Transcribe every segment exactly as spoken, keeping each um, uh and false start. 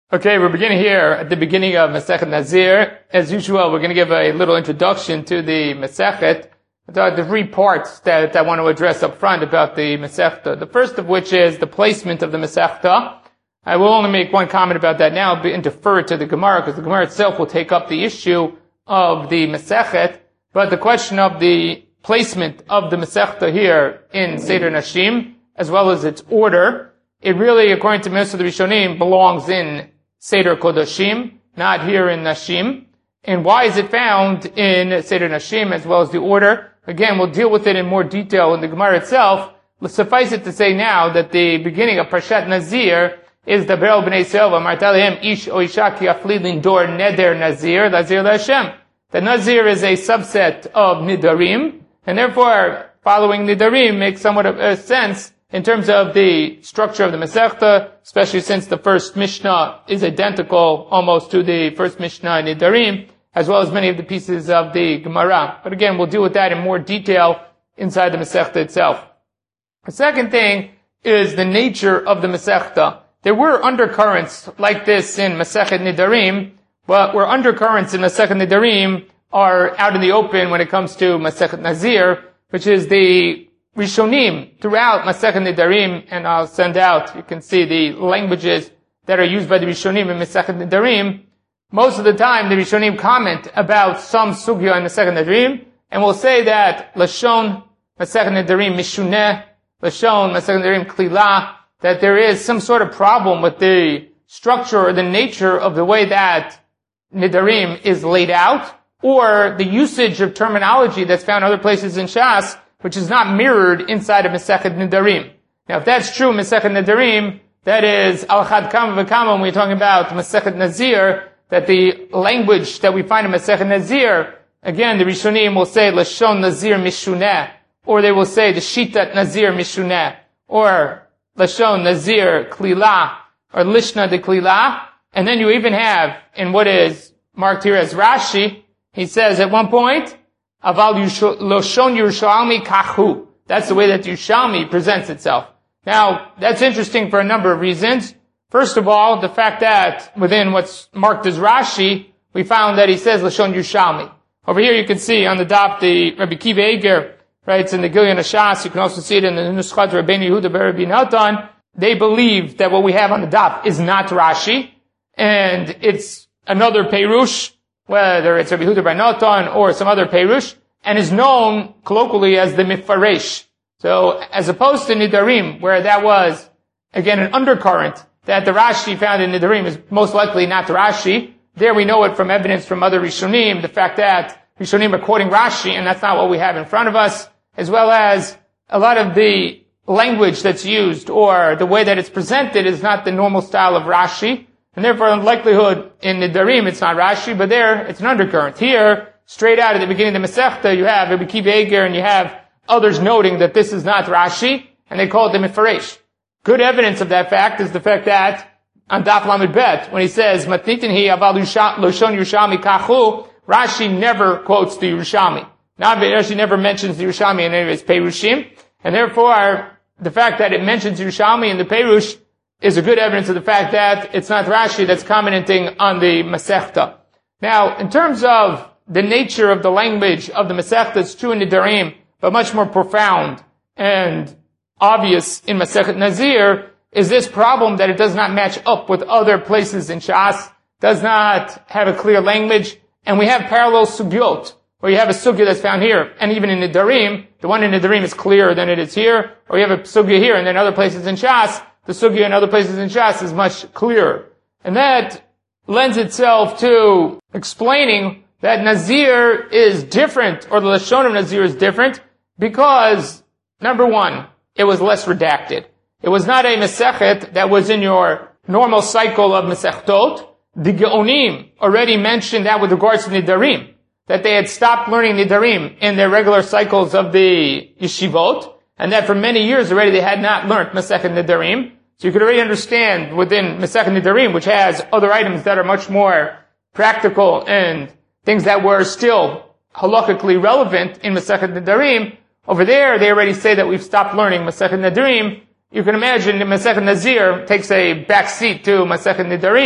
Okay, we're beginning here at the beginning of Masechet Nazir. As usual, we're going to give a little introduction to the Masechet. The three parts that I want to address up front about the Masechta. The first of which is the placement of the Masechta. I will only make one comment about that now and defer to the Gemara, because the Gemara itself will take up the issue of the Masechet. But the question of the placement of the Masechta here in Seder Nashim, as well as its order, it really, according to most of the Rishonim, belongs in Seder Kodashim, not here in Nashim. And why is it found in Seder Nashim as well as the order? Again, we'll deal with it in more detail in the Gemara itself. Let's suffice it to say now that the beginning of Parshat Nazir is the Berel B'nai Selva, Martalihem Ish O Isha Ki Afli Lindor Neder Nazir, Nazir LaHashem. The Nazir is a subset of Nidarim, and therefore, following Nidarim makes somewhat of a sense in terms of the structure of the Masechta, especially since the first Mishnah is identical almost to the first Mishnah in Nidarim, as well as many of the pieces of the Gemara. But again, we'll deal with that in more detail inside the Masechta itself. The second thing is the nature of the Masechta. There were undercurrents like this in Masechet Nidarim, but where undercurrents in Masechet Nidarim are out in the open when it comes to Masechet Nazir, which is the Rishonim throughout Masechet Nidarim, and I'll send out, you can see the languages that are used by the Rishonim in Masechet Nidarim. Most of the time, the Rishonim comment about some sugya in Masechet Nidarim, and will say that Lashon Masechet Nidarim Mishuneh, Lashon Masechet Nidarim Klila, that there is some sort of problem with the structure or the nature of the way that Nidarim is laid out, or the usage of terminology that's found other places in Shas, which is not mirrored inside of Masechet Nidarim. Now, if that's true, Masechet Nidarim, that is Al-Chad Kama V'Kama, when we're talking about Masechet Nazir, that the language that we find in Masechet Nazir, again, the Rishonim will say Lashon Nazir Mishuneh, or they will say the Shitat Nazir Mishuneh, or Lashon Nazir Klila, or Lishna de Klila, and then you even have, in what is marked here as Rashi, he says at one point, Aval Loshon Yerushalmi Kachu. That's the way that Yerushalmi presents itself. Now, that's interesting for a number of reasons. First of all, the fact that within what's marked as Rashi, we found that he says Loshon Yerushalmi. Over here you can see on the dot the Rabbi Kiva Eger writes in the Gilyon HaShas, you can also see it in the Nuschat Rabbeinu Yehuda Rabbi Natan. They believe that what we have on the dot is not Rashi, and it's another Perush, whether it's Rabbi Yehuda Bar Natan or some other Perush, and is known colloquially as the Mifaresh. So, as opposed to Nidarim, where that was, again, an undercurrent, that the Rashi found in Nidarim is most likely not the Rashi. There we know it from evidence from other Rishonim, the fact that Rishonim are quoting Rashi, and that's not what we have in front of us, as well as a lot of the language that's used, or the way that it's presented is not the normal style of Rashi. And therefore, in likelihood, in Nidarim, it's not Rashi, but there, it's an undercurrent. Here, straight out at the beginning of the Masechta, you have Rabbi Kiva Eger, and you have others noting that this is not Rashi, and they call it the Mifaresh. Good evidence of that fact is the fact that, on Daf Lamed Bet, when he says, Matnitin hi aval Loshon Yerushalmi Kachu, Rashi never quotes the Yerushalmi. Now, Rashi never mentions the Yerushalmi in any of his Perushim, and therefore, the fact that it mentions Yerushalmi in the Perush is a good evidence of the fact that it's not Rashi that's commenting on the Masechta. Now, in terms of the nature of the language of the Masechta, it's true in Nidarim, but much more profound and obvious in Masechet Nazir is this problem that it does not match up with other places in Shas, does not have a clear language, and we have parallel sugyot, where you have a sugya that's found here, and even in Nidarim, the one in Nidarim is clearer than it is here, or you have a sugya here, and then other places in Shas, the sugya in other places in Shas is much clearer. And that lends itself to explaining that Nazir is different, or the Lashon of Nazir is different, because, number one, it was less redacted. It was not a Masechet that was in your normal cycle of Masechtot. The Geonim already mentioned that with regards to Nidarim, that they had stopped learning Nidarim in their regular cycles of the Yeshivot, and that for many years already they had not learned Masechet Nidarim. So you could already understand within Masechet Nidarim, which has other items that are much more practical and things that were still halakhically relevant in Masechet Nidarim, over there they already say that we've stopped learning Masechet Nidarim. You can imagine that Masechet Nazir takes a back seat to Masechet Nidarim,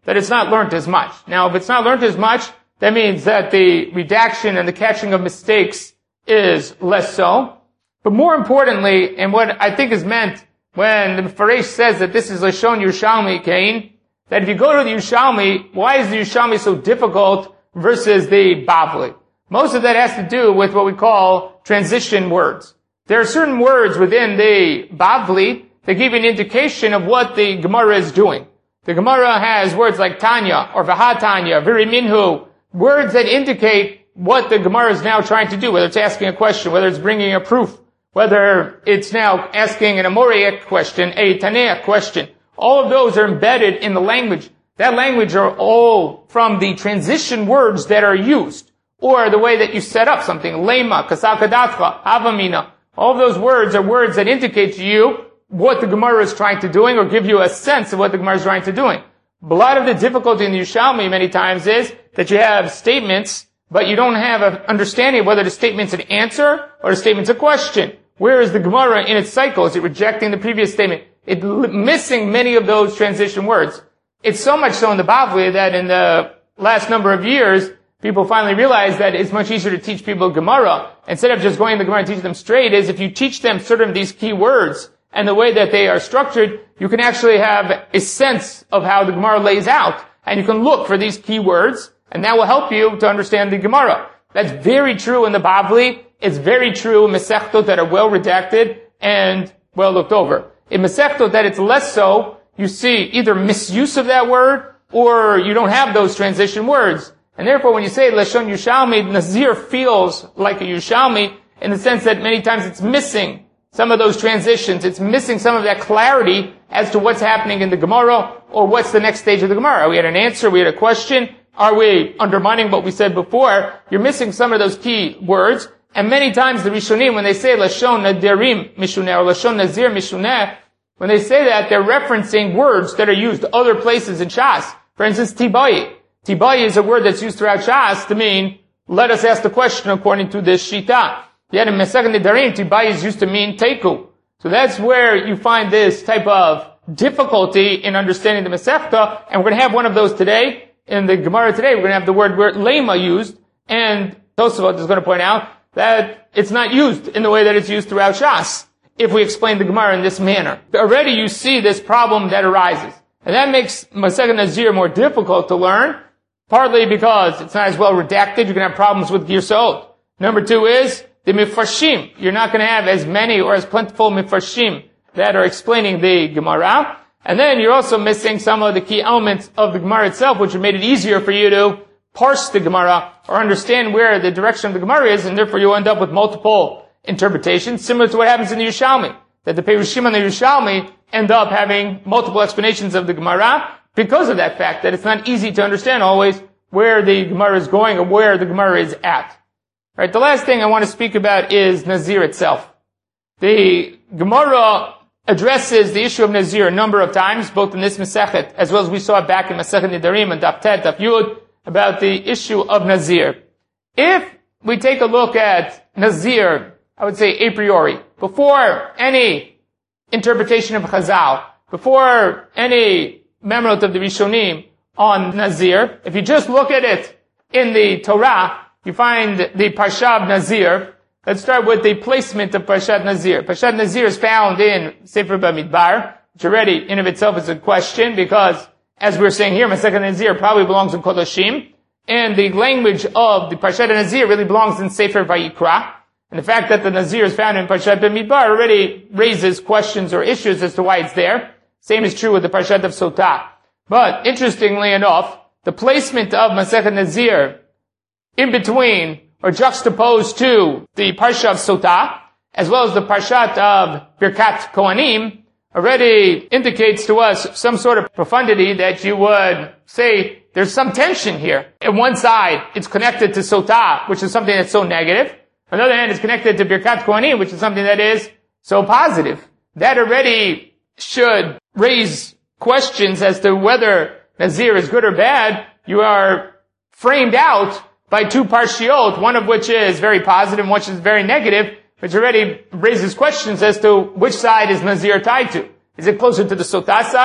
that it's not learned as much. Now, if it's not learned as much, that means that the redaction and the catching of mistakes is less so. But more importantly, and what I think is meant when the Mefaresh says that this is Lashon Yerushalmi Kain, that if you go to the Yerushalmi, why is the Yerushalmi so difficult versus the Bavli? Most of that has to do with what we call transition words. There are certain words within the Bavli that give an indication of what the Gemara is doing. The Gemara has words like Tanya or Vahatanya, Viriminhu, words that indicate what the Gemara is now trying to do, whether it's asking a question, whether it's bringing a proof, whether it's now asking an Amoraic question, a Tanaic question. All of those are embedded in the language. That language are all from the transition words that are used, or the way that you set up something. Lema, Kasakadatcha, Havamina. All of those words are words that indicate to you what the Gemara is trying to doing, or give you a sense of what the Gemara is trying to doing. A lot of the difficulty in the Yerushalmi many times is that you have statements, but you don't have an understanding of whether the statement's an answer or the statement's a question. Where is the Gemara in its cycle? Is it rejecting the previous statement? It's missing many of those transition words. It's so much so in the Bavli that in the last number of years, people finally realize that it's much easier to teach people Gemara. Instead of just going to the Gemara and teaching them straight, is if you teach them certain of these key words and the way that they are structured, you can actually have a sense of how the Gemara lays out. And you can look for these key words, and that will help you to understand the Gemara. That's very true in the Bavli. It's very true in Masechtot that are well redacted and well looked over. In Masechtot that it's less so, you see either misuse of that word, or you don't have those transition words. And therefore, when you say Lashon Yerushalmi, Nazir feels like a Yerushalmi in the sense that many times it's missing some of those transitions. It's missing some of that clarity as to what's happening in the Gemara, or what's the next stage of the Gemara. We had an answer, we had a question. Are we undermining what we said before? You're missing some of those key words. And many times the Rishonim, when they say Lashon Nadirim Mishuneh or Lashon Nazir Mishuneh, when they say that, they're referencing words that are used other places in Shas. For instance, Tibai. Tibai is a word that's used throughout Shas to mean, let us ask the question according to this Shita. Yet in Masechet Nedarim, Tibai is used to mean Teiku. So that's where you find this type of difficulty in understanding the Masechta, and we're going to have one of those today. In the Gemara today, we're going to have the word word Lema used, and Tosafot is going to point out that it's not used in the way that it's used throughout Shas, if we explain the Gemara in this manner. Already you see this problem that arises. And that makes Masechet Nazir more difficult to learn, partly because it's not as well redacted. You're going to have problems with Girsot. Number two is the Mifarshim. You're not going to have as many or as plentiful Mifarshim that are explaining the Gemara. And then you're also missing some of the key elements of the Gemara itself, which have made it easier for you to parse the Gemara or understand where the direction of the Gemara is, and therefore you'll end up with multiple interpretations, similar to what happens in the Yerushalmi, that the Perushim and the Yerushalmi end up having multiple explanations of the Gemara because of that fact, that it's not easy to understand always where the Gemara is going or where the Gemara is at. All right, the last thing I want to speak about is Nazir itself. The Gemara addresses the issue of Nazir a number of times, both in this Masechet, as well as we saw it back in Masechet Nedarim and Daf Tet, Daf Yud, about the issue of Nazir. If we take a look at Nazir, I would say a priori, before any interpretation of Chazal, before any memorot of the Rishonim on Nazir, if you just look at it in the Torah, you find the Parsha of Nazir. Let's start with the placement of Parshat Nazir. Parshat Nazir is found in Sefer Bamidbar, which already in of itself is a question, because as we're saying here, Masechet Nazir probably belongs in Kodashim, and the language of the Parshat Nazir really belongs in Sefer Vayikra. And the fact that the Nazir is found in Parshat Bamidbar already raises questions or issues as to why it's there. Same is true with the Parshat of Sotah. But interestingly enough, the placement of Masechet Nazir in between or juxtaposed to the Parsha of Sotah, as well as the Parshat of Birkat Kohanim, already indicates to us some sort of profundity that you would say there's some tension here. On one side, it's connected to Sotah, which is something that's so negative. On the other hand, it's connected to Birkat Kohanim, which is something that is so positive. That already should raise questions as to whether Nazir is good or bad. You are framed out by two parshiot, one of which is very positive and which is very negative, which already raises questions as to which side is Nazir tied to. Is it closer to the Sotah side,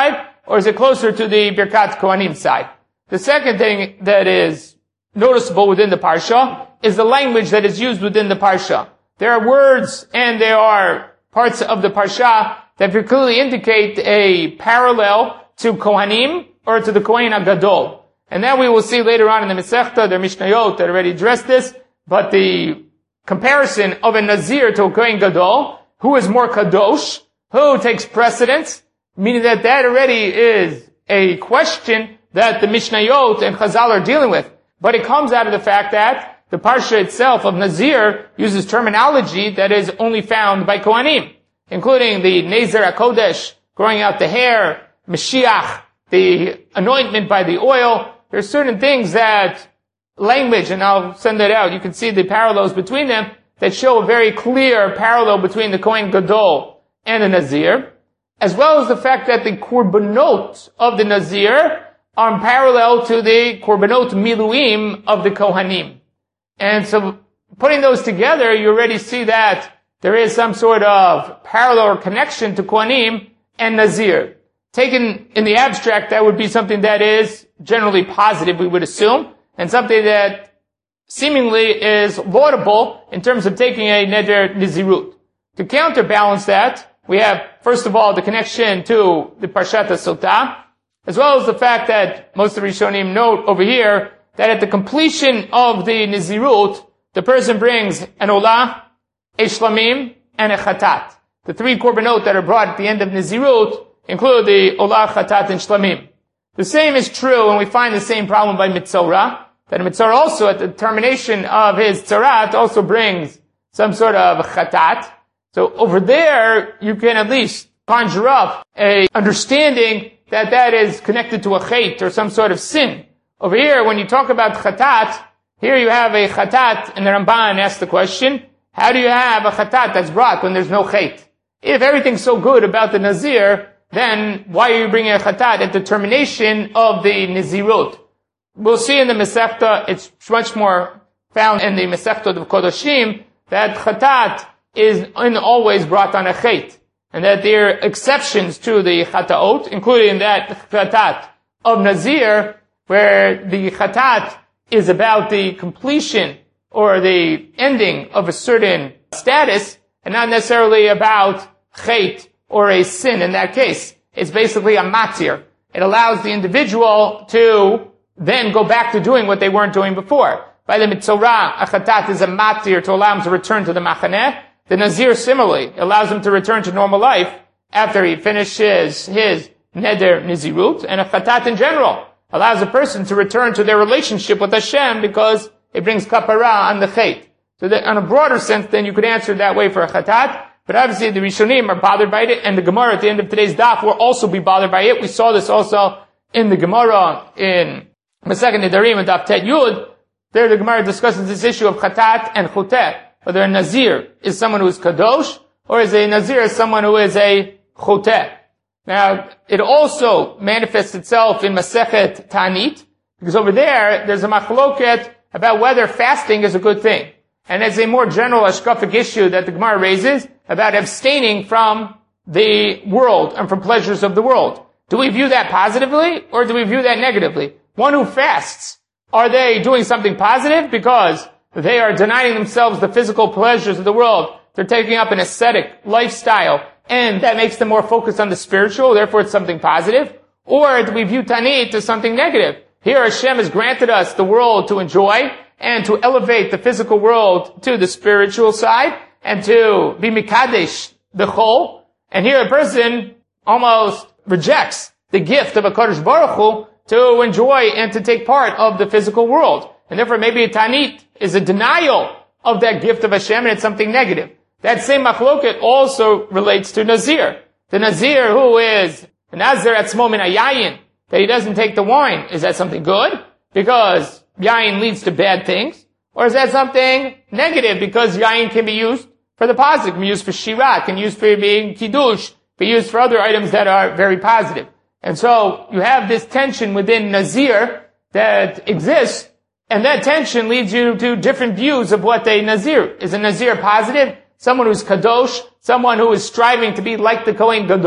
or is it closer to the Birkat Kohanim side? The second thing that is noticeable within the Parsha is the language that is used within the Parsha. There are words and there are parts of the Parsha that clearly indicate a parallel to Kohanim or to the Kohen HaGadol. And that we will see later on in the Masechta, there are Mishnayot that already addressed this, but the comparison of a Nazir to a Kohen Gadol, who is more Kadosh, who takes precedence, meaning that that already is a question that the Mishnayot and Chazal are dealing with. But it comes out of the fact that the Parsha itself of Nazir uses terminology that is only found by Kohanim, including the Nezer HaKodesh, growing out the hair, Mashiach, the anointment by the oil. There are certain things that language, and I'll send that out, you can see the parallels between them that show a very clear parallel between the Kohen Gadol and the Nazir, as well as the fact that the Korbanot of the Nazir are parallel to the Korbanot Miluim of the Kohanim. And so, putting those together, you already see that there is some sort of parallel or connection to Kohanim and Nazir. Taken in the abstract, that would be something that is generally positive, we would assume, and something that seemingly is laudable in terms of taking a neder nizirut. To counterbalance that, we have, first of all, the connection to the Parshat Sotah, as well as the fact that most of the Rishonim note over here that at the completion of the nizirut, the person brings an olah, a shlamim, and a chatat. The three korbanot that are brought at the end of nizirut include the olah, chatat, and shlamim. The same is true, and we find the same problem by Mitzorah, that Mitzorah also, at the termination of his tzarat, also brings some sort of chatat. So over there, you can at least conjure up a understanding that that is connected to a chait or some sort of sin. Over here, when you talk about chatat, here you have a chatat, and the Ramban asks the question, how do you have a chatat that's brought when there's no chait? If everything's so good about the Nazir, then why are you bringing a chatat at the termination of the Nizirut? We'll see in the Masechta, it's much more found in the Masechta of Kodashim, that chatat is always brought on a chait, and that there are exceptions to the chataot, including that chatat of Nazir, where the chatat is about the completion or the ending of a certain status, and not necessarily about chait or a sin in that case. It's basically a matir. It allows the individual to then go back to doing what they weren't doing before. By the Mitzorah, a chatat is a matir to allow him to return to the machaneh. The Nazir similarly allows him to return to normal life after he finishes his neder nizirut, and a chatat in general allows a person to return to their relationship with Hashem because it brings kapara on the chait. So that on a broader sense, then you could answer it that way for a chatat. But obviously the Rishonim are bothered by it, and the Gemara at the end of today's daf will also be bothered by it. We saw this also in the Gemara in Masechet Nedarim and Daf Tet Yud. There the Gemara discusses this issue of chatat and chuteh, whether a Nazir is someone who is kadosh, or is a Nazir someone who is a chuteh. Now, it also manifests itself in Masechet Tanit, because over there, there's a machloket about whether fasting is a good thing. And it's a more general hashkafic issue that the Gemara raises about abstaining from the world and from pleasures of the world. Do we view that positively, or do we view that negatively? One who fasts, are they doing something positive because they are denying themselves the physical pleasures of the world? They're taking up an ascetic lifestyle, and that makes them more focused on the spiritual, therefore it's something positive? Or do we view Tanit as something negative? Here Hashem has granted us the world to enjoy, and to elevate the physical world to the spiritual side, and to be mikadesh, the chol. And here a person almost rejects the gift of a Kadosh Baruch Hu to enjoy and to take part of the physical world. And therefore maybe a Tanit is a denial of that gift of Hashem, and it's something negative. That same machloket also relates to Nazir. The Nazir who is Nazir atzmo min hayayin, that he doesn't take the wine, is that something good? Because yayin leads to bad things? Or is that something negative because yayin can be used for the positive, can be used for shirah, can be used for being kiddush, can be used for other items that are very positive. And so you have this tension within Nazir that exists, and that tension leads you to different views of what a Nazir. Is a Nazir positive? Someone who's kadosh, someone who is striving to be like the Kohen Gadol,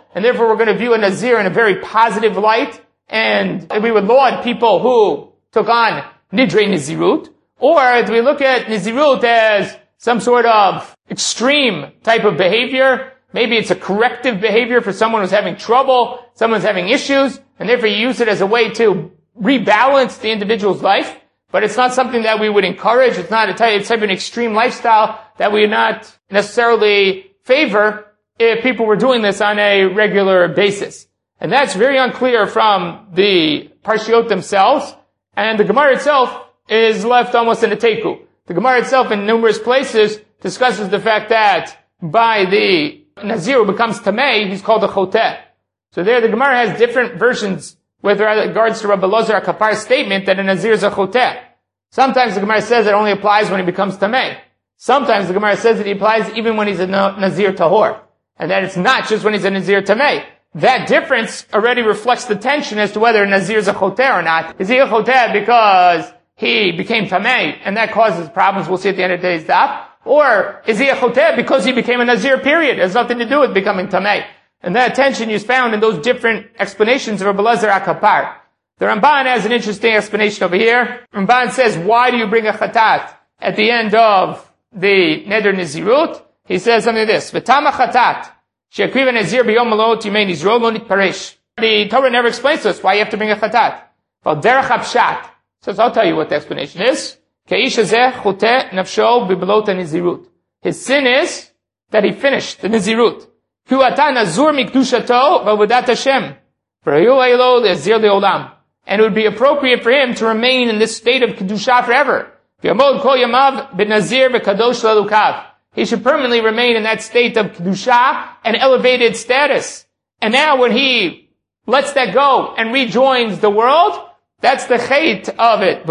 and therefore we're going to view a Nazir in a very positive light, and we would laud people who took on Nidre Nazirut, or do we look at Nazirut as some sort of extreme type of behavior? Maybe it's a corrective behavior for someone who's having trouble, someone's having issues, and therefore you use it as a way to rebalance the individual's life. But it's not something that we would encourage. It's not a type, it's type of an extreme lifestyle that we would not necessarily favor if people were doing this on a regular basis. And that's very unclear from the Parshiot themselves. And the Gemara itself is left almost in a teku. The Gemara itself in numerous places discusses the fact that by the Nazir who becomes Tamei, he's called a Choteh. So there the Gemara has different versions with regards to Rabbi Elazar HaKapar's statement that a Nazir is a Choteh. Sometimes the Gemara says it only applies when he becomes Tamei. Sometimes the Gemara says that it applies even when he's a Nazir Tahor. And that it's not just when he's a Nazir Tamei. That difference already reflects the tension as to whether a Nazir is a Choteh or not. Is he a Choteh because he became Tamei and that causes problems, we'll see at the end of today's daf? Or is he a Choteh because he became a Nazir, period? It has nothing to do with becoming Tamei. And that tension is found in those different explanations of Rabbi Elazar HaKapar. The Ramban has an interesting explanation over here. Ramban says, why do you bring a Chatat at the end of the Neder Nazirut? He says something like this, V'tama Chatat, she'akriv Nazir b'yom malot yimei nizro lo nitparesh. The Torah never explains to us why you have to bring a Chatat. Val derech hapshat. Says, I'll tell you what the explanation is. Ke'ish hazeh choteh nafsho b'belot Nazirut. His sin is that he finished the Nazirut. Ku ata nazur mikdushato v'avodat Hashem. V'rayu eilo le'azir le'olam. And it would be appropriate for him to remain in this state of Kedusha forever. V'yamod kol yamav b'nazir v'kadosh le'lukav. He should permanently remain in that state of Kedusha and elevated status. And now when he lets that go and rejoins the world, that's the chait of it.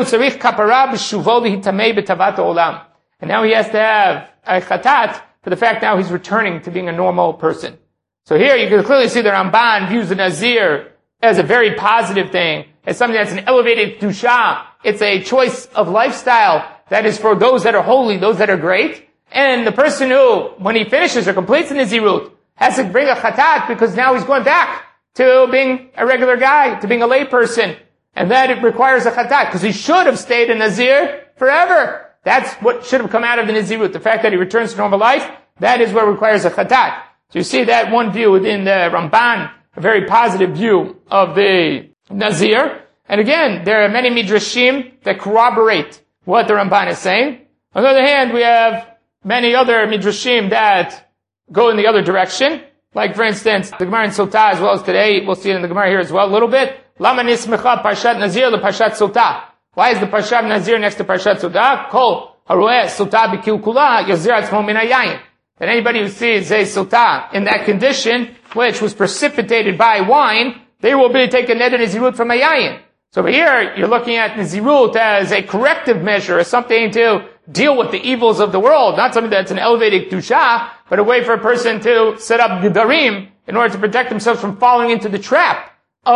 And now he has to have a chatat for the fact now he's returning to being a normal person. So here you can clearly see the Ramban views the Nazir as a very positive thing, as something that's an elevated Kedusha. It's a choice of lifestyle that is for those that are holy, those that are great. And the person who, when he finishes or completes the Nazirut, has to bring a chatat because now he's going back to being a regular guy, to being a lay person. And that it requires a chatat, because he should have stayed a Nazir forever. That's what should have come out of the Nazirut. The fact that he returns to normal life, that is what requires a chatat. So you see that one view within the Ramban, a very positive view of the Nazir. And again, there are many midrashim that corroborate what the Ramban is saying. On the other hand, we have many other midrashim that go in the other direction. Like, for instance, the Gemara in Sotah, as well as today, we'll see it in the Gemara here as well a little bit. Lama nismecha parshat Nazir le parshat Sotah. Why is the parshat Nazir next to parshat Sotah? Kol haroeh Sotah b'kilkula yazir atzmo min hayayin. That anybody who sees a Sotah in that condition, which was precipitated by wine, they will be taking neder Nazirut from a yayin. So over here, you're looking at Nazirut as a corrective measure, as something to deal with the evils of the world, not something that's an elevated Kedusha, but a way for a person to set up Gedarim in order to protect themselves from falling into the trap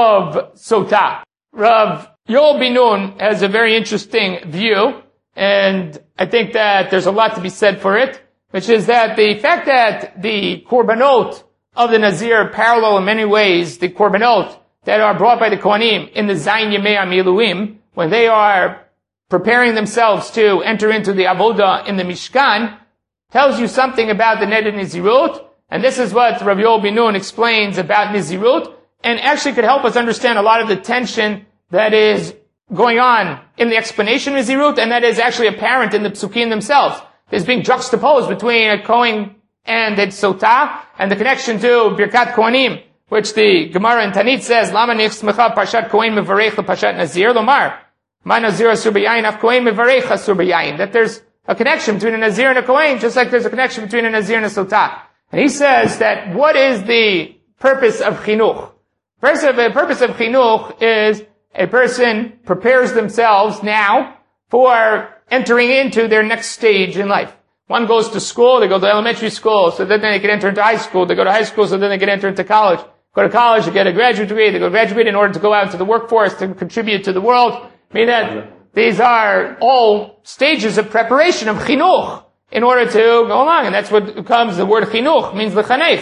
of Sotah. Rav Yoel Bin-Nun has a very interesting view, and I think that there's a lot to be said for it, which is that the fact that the Korbanot of the Nazir parallel in many ways the Korbanot that are brought by the Kohanim in the Zayin Yemei HaMiluim, when they are preparing themselves to enter into the Avodah in the Mishkan, tells you something about the Neder Nazirut, and this is what Rav Yoel Bin-Nun explains about Nazirut, and actually could help us understand a lot of the tension that is going on in the explanation of Nazirut, and that is actually apparent in the Psukim themselves. There's being juxtaposed between a Kohen and a Sotah, and the connection to Birkat Kohanim, which the Gemara in Tanit says, Lama nichsmecha parshat Kohen mevarech parshat Nazir lomar. Ma Nazir asur b'yayin af Kohen mevarech asur b'yayin. That there's a connection between a Nazir and a Kohen, just like there's a connection between a Nazir and a Sotah. And he says that what is the purpose of chinuch? The purpose of chinuch is a person prepares themselves now for entering into their next stage in life. One goes to school, they go to elementary school, so then they can enter into high school. They go to high school, so then they can enter into college. Go to college, they get a graduate degree, they go to graduate in order to go out into the workforce to contribute to the world. I mean that these are all stages of preparation of chinuch in order to go along. And that's what comes, the word chinuch means lechanech.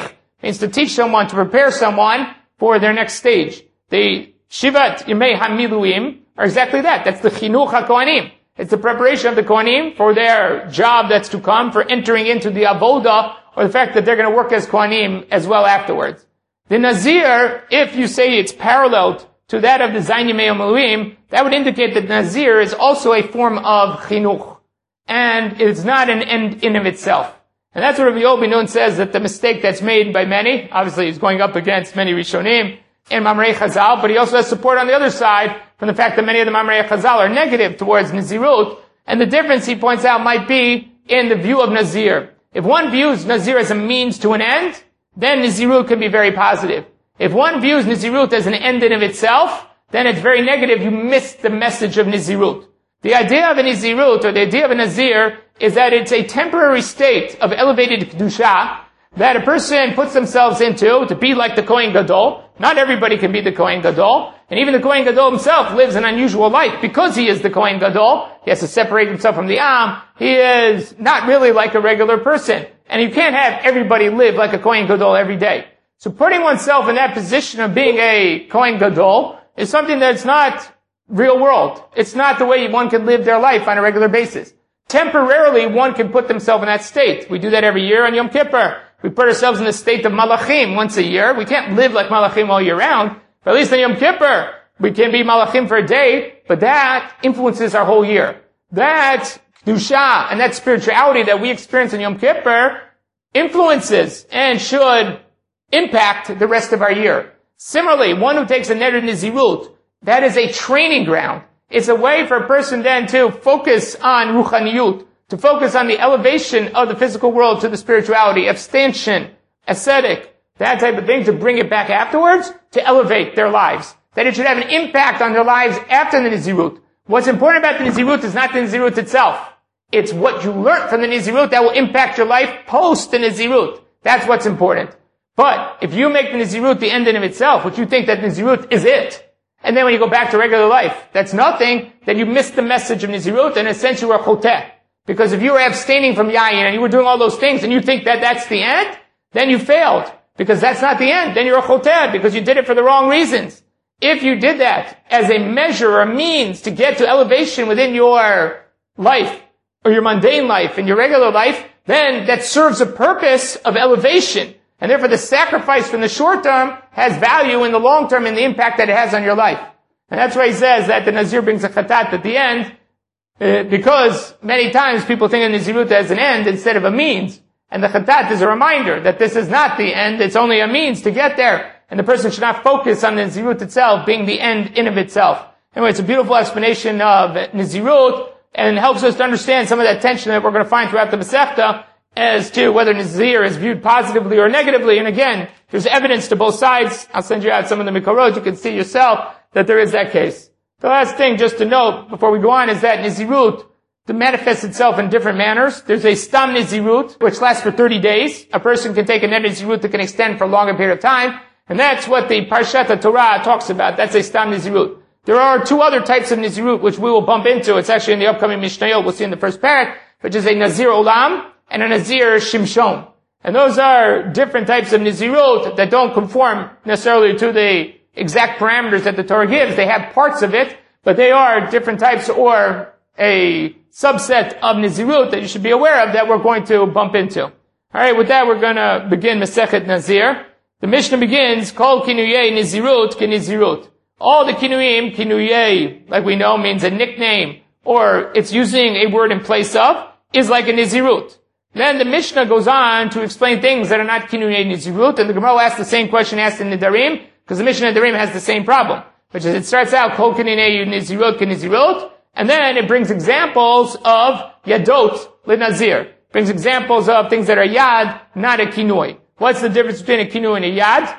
means to teach someone, to prepare someone for their next stage. The Shivat Yemei HaMiluim are exactly that. That's the Chinuch HaKohanim. It's the preparation of the Kohanim for their job that's to come, for entering into the Avodah, or the fact that they're going to work as Kohanim as well afterwards. The Nazir, if you say it's paralleled to that of the Zayin Yemei HaMiluim, that would indicate that Nazir is also a form of Chinuch. And it's not an end in of itself. And that's what Rabbi Yoel ben Nun says, that the mistake that's made by many, obviously he's going up against many Rishonim and Mamrei Chazal, but he also has support on the other side from the fact that many of the Mamrei Chazal are negative towards Nazirut. And the difference, he points out, might be in the view of Nazir. If one views Nazir as a means to an end, then Nazirut can be very positive. If one views Nazirut as an end in of itself, then it's very negative. You miss the message of Nazirut. The idea of a Nazirut, or the idea of a Nazir, is that it's a temporary state of elevated Kedusha that a person puts themselves into to be like the Kohen Gadol. Not everybody can be the Kohen Gadol. And even the Kohen Gadol himself lives an unusual life. Because he is the Kohen Gadol, he has to separate himself from the Am. He is not really like a regular person. And you can't have everybody live like a Kohen Gadol every day. So putting oneself in that position of being a Kohen Gadol is something that's not real world. It's not the way one can live their life on a regular basis. Temporarily, one can put themselves in that state. We do that every year on Yom Kippur. We put ourselves in the state of Malachim once a year. We can't live like Malachim all year round, but at least on Yom Kippur, we can be Malachim for a day, but that influences our whole year. That Kedusha and that spirituality that we experience on Yom Kippur influences and should impact the rest of our year. Similarly, one who takes a Neder Nizirut, that is a training ground. It's a way for a person then to focus on Ruchaniyut, to focus on the elevation of the physical world to the spirituality, abstention, ascetic, that type of thing, to bring it back afterwards, to elevate their lives. That it should have an impact on their lives after the Nizirut. What's important about the Nizirut is not the Nizirut itself. It's what you learn from the Nizirut that will impact your life post the Nizirut. That's what's important. But if you make the Nizirut the end in of itself, which you think that Nizirut is it, and then when you go back to regular life, that's nothing, then you miss the message of Nizirut, and in a sense you are choteh. Because if you were abstaining from yayin and you were doing all those things and you think that that's the end, then you failed. Because that's not the end. Then you're a choteh because you did it for the wrong reasons. If you did that as a measure or a means to get to elevation within your life, or your mundane life and your regular life, then that serves a purpose of elevation. And therefore the sacrifice from the short term has value in the long term in the impact that it has on your life. And that's why he says that the Nazir brings a chatat at the end, uh, because many times people think of Nazirut as an end instead of a means. And the chatat is a reminder that this is not the end, it's only a means to get there. And the person should not focus on the Nazirut itself being the end in of itself. Anyway, it's a beautiful explanation of Nazirut, and helps us to understand some of that tension that we're going to find throughout the Masechta, as to whether Nazir is viewed positively or negatively. And again, there's evidence to both sides. I'll send you out some of the Mikorot. You can see yourself that there is that case. The last thing just to note before we go on is that Nazirut manifests itself in different manners. There's a Stam Nazirut, which lasts for thirty days. A person can take a Neder Nazirut that can extend for a longer period of time. And that's what the Parshat Torah talks about. That's a Stam Nazirut. There are two other types of Nazirut which we will bump into. It's actually in the upcoming Mishnayot. We'll see in the first parak, which is a Nazir Olam and a Nazir Shimshon. And those are different types of Nazirut that don't conform necessarily to the exact parameters that the Torah gives. They have parts of it, but they are different types or a subset of Nazirut that you should be aware of that we're going to bump into. Alright, with that we're going to begin Masechet Nazir. The Mishnah begins, Kol Kinuyei Nazirut Kinizirut. All the Kinuyim, Kinuyei, like we know, means a nickname, or it's using a word in place of, is like a Nazirut. Then the Mishnah goes on to explain things that are not Kinuyei Nizirut, and the Gemara asks the same question asked in Nidarim, because the Mishnah Nidarim has the same problem, which is it starts out, Kol Kinuyei Nizirut Kinizirut, and then it brings examples of Yadot L'Nazir. Brings examples of things that are Yad, not a Kinui. What's the difference between a Kinui and a Yad?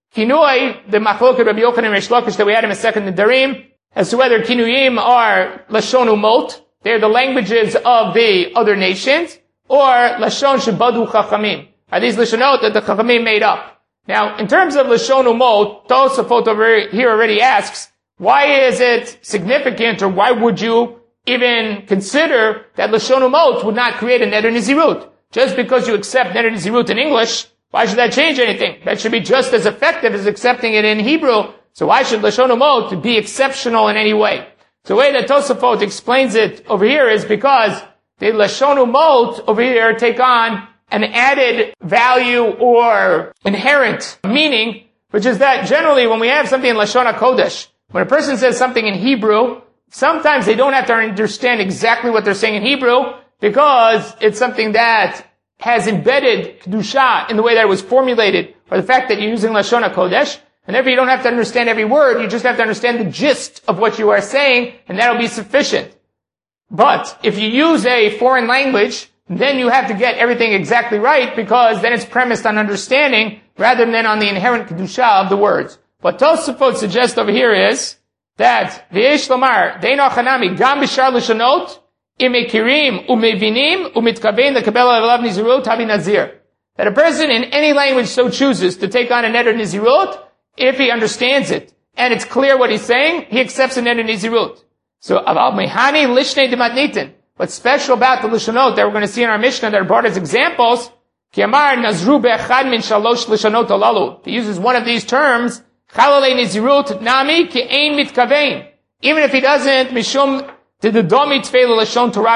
Kinui, the Machloket Rabbi Yochanan and Reish Lakish that we had in a second Nidarim, as to whether Kinuyim are Lashon Umot, they're the languages of the other nations, or Lashon Shebadu Chachamim. Are these Lashonot that the Chachamim made up? Now, in terms of Lashon Umot, Tosafot over here already asks, why is it significant, or why would you even consider that Lashon Umot would not create a Neder Nizirut? Just because you accept Neder Nizirut in English, Why should that change anything? That should be just as effective as accepting it in Hebrew. So why should Lashon Umot be exceptional in any way? So the way that Tosafot explains it over here is because the Lashon Umot over here take on an added value or inherent meaning, which is that generally when we have something in Lashon HaKodesh, when a person says something in Hebrew, sometimes they don't have to understand exactly what they're saying in Hebrew because it's something that has embedded Kedusha in the way that it was formulated, or the fact that you're using Lashon HaKodesh, and therefore you don't have to understand every word, you just have to understand the gist of what you are saying, and that'll be sufficient. But if you use a foreign language, then you have to get everything exactly right, because then it's premised on understanding rather than on the inherent Kedusha of the words. What Tosafot suggests over here is that V'yesh Lomar, Deino Chanami, Gam Bishar Lashonot, Imekirim umevinim umitkavein lekabel alav nizirut habi nazir. That a person in any language so chooses to take on a neder nizirut, if he understands it and it's clear what he's saying, he accepts a neder nizirut. So aval mehani lishnei dematnitin. What's special about the lishonot that we're going to see in our Mishnah that are brought as examples? Ki amar nazru be'echad min shalosh lishonot alalu. He uses one of these terms, chalalei nizirut nami ki ein mitkavein. Even if he doesn't mishum. They're so similar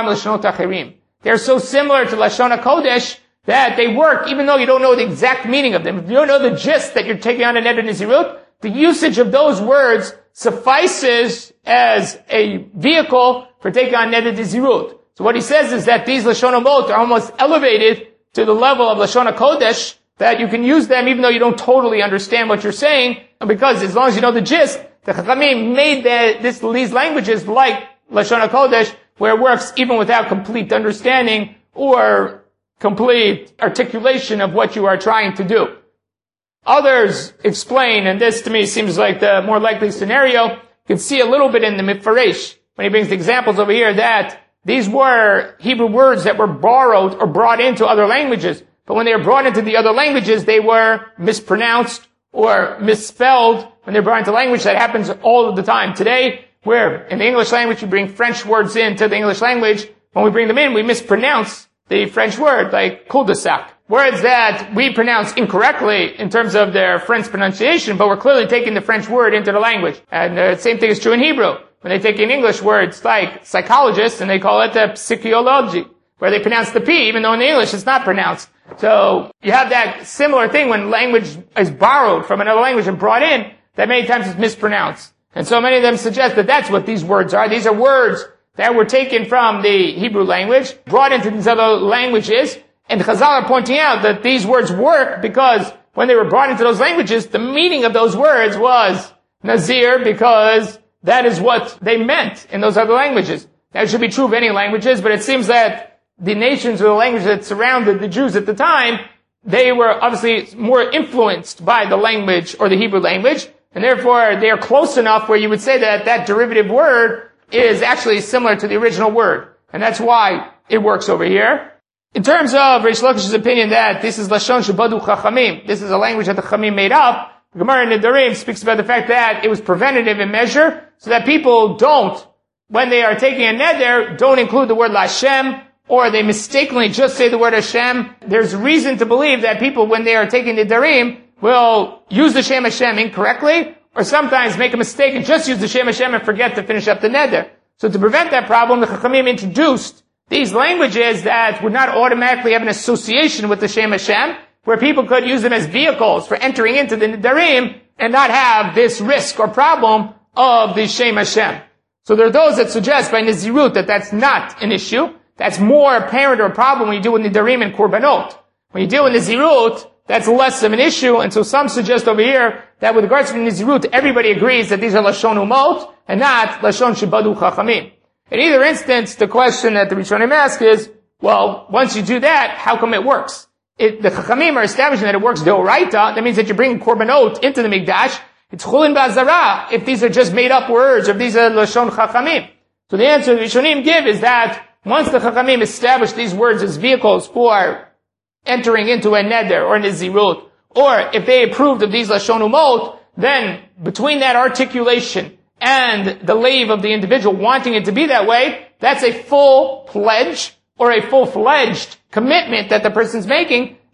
to Lashon HaKodesh that they work even though you don't know the exact meaning of them. If you don't know the gist that you're taking on a neder nizirut, the usage of those words suffices as a vehicle for taking on neder nizirut. So what he says is that these Lashon Umot are almost elevated to the level of Lashon HaKodesh, that you can use them even though you don't totally understand what you're saying, because as long as you know the gist, the Chachamim made the, this, these languages like Lashon HaKodesh, where it works even without complete understanding or complete articulation of what you are trying to do. Others explain, and this to me seems like the more likely scenario, you can see a little bit in the Mifresh, when he brings the examples over here, that these were Hebrew words that were borrowed or brought into other languages. But when they were brought into the other languages, they were mispronounced or misspelled. When they're brought into language, that happens all of the time. Today, where in the English language we bring French words into the English language, when we bring them in, we mispronounce the French word, like cul-de-sac. Words that we pronounce incorrectly in terms of their French pronunciation, but we're clearly taking the French word into the language. And the same thing is true in Hebrew. When they take in English words like psychologist, and they call it the psychology, where they pronounce the P, even though in English it's not pronounced. So you have that similar thing when language is borrowed from another language and brought in, that many times is mispronounced. And so many of them suggest that that's what these words are. These are words that were taken from the Hebrew language, brought into these other languages, and Chazal are pointing out that these words work because when they were brought into those languages, the meaning of those words was Nazir, because that is what they meant in those other languages. That should be true of any languages, but it seems that the nations or the languages that surrounded the Jews at the time, they were obviously more influenced by the language or the Hebrew language, and therefore they are close enough where you would say that that derivative word is actually similar to the original word. And that's why it works over here. In terms of Reish Lakish's opinion that this is Lashon Shebadu Chachamim, this is a language that the Chachamim made up, the Gemara in Nedarim speaks about the fact that it was preventative in measure, so that people don't, when they are taking a neder, don't include the word Lashem, or they mistakenly just say the word Hashem. There's reason to believe that people, when they are taking Nedarim, will use the Shem Hashem incorrectly, or sometimes make a mistake and just use the Shem Hashem and forget to finish up the neder. So to prevent that problem, the Chachamim introduced these languages that would not automatically have an association with the Shem Hashem, where people could use them as vehicles for entering into the Nedarim and not have this risk or problem of the Shem Hashem. So there are those that suggest by Nizirut that that's not an issue. That's more apparent or a problem when you deal with Nedarim and Korbanot. When you deal with Nizirut, that's less of an issue, and so some suggest over here that with regards to Nizirut, everybody agrees that these are Lashon Umot and not Lashon Shebadu Chachamim. In either instance, the question that the Rishonim ask is, well, once you do that, how come it works? It, the Chachamim are establishing that it works Deoraita. That means that you're bringing Korbanot into the Mikdash. It's Chulin Ba'azara if these are just made up words, or if these are Lashon Chachamim. So the answer the Rishonim give is that once the Chachamim establish these words as vehicles for entering into a neder or a nizirut, or if they approved of these Lashon Umot, then between that articulation and the lave of the individual wanting it to be that way, that's a full pledge or a full-fledged commitment that the person's making,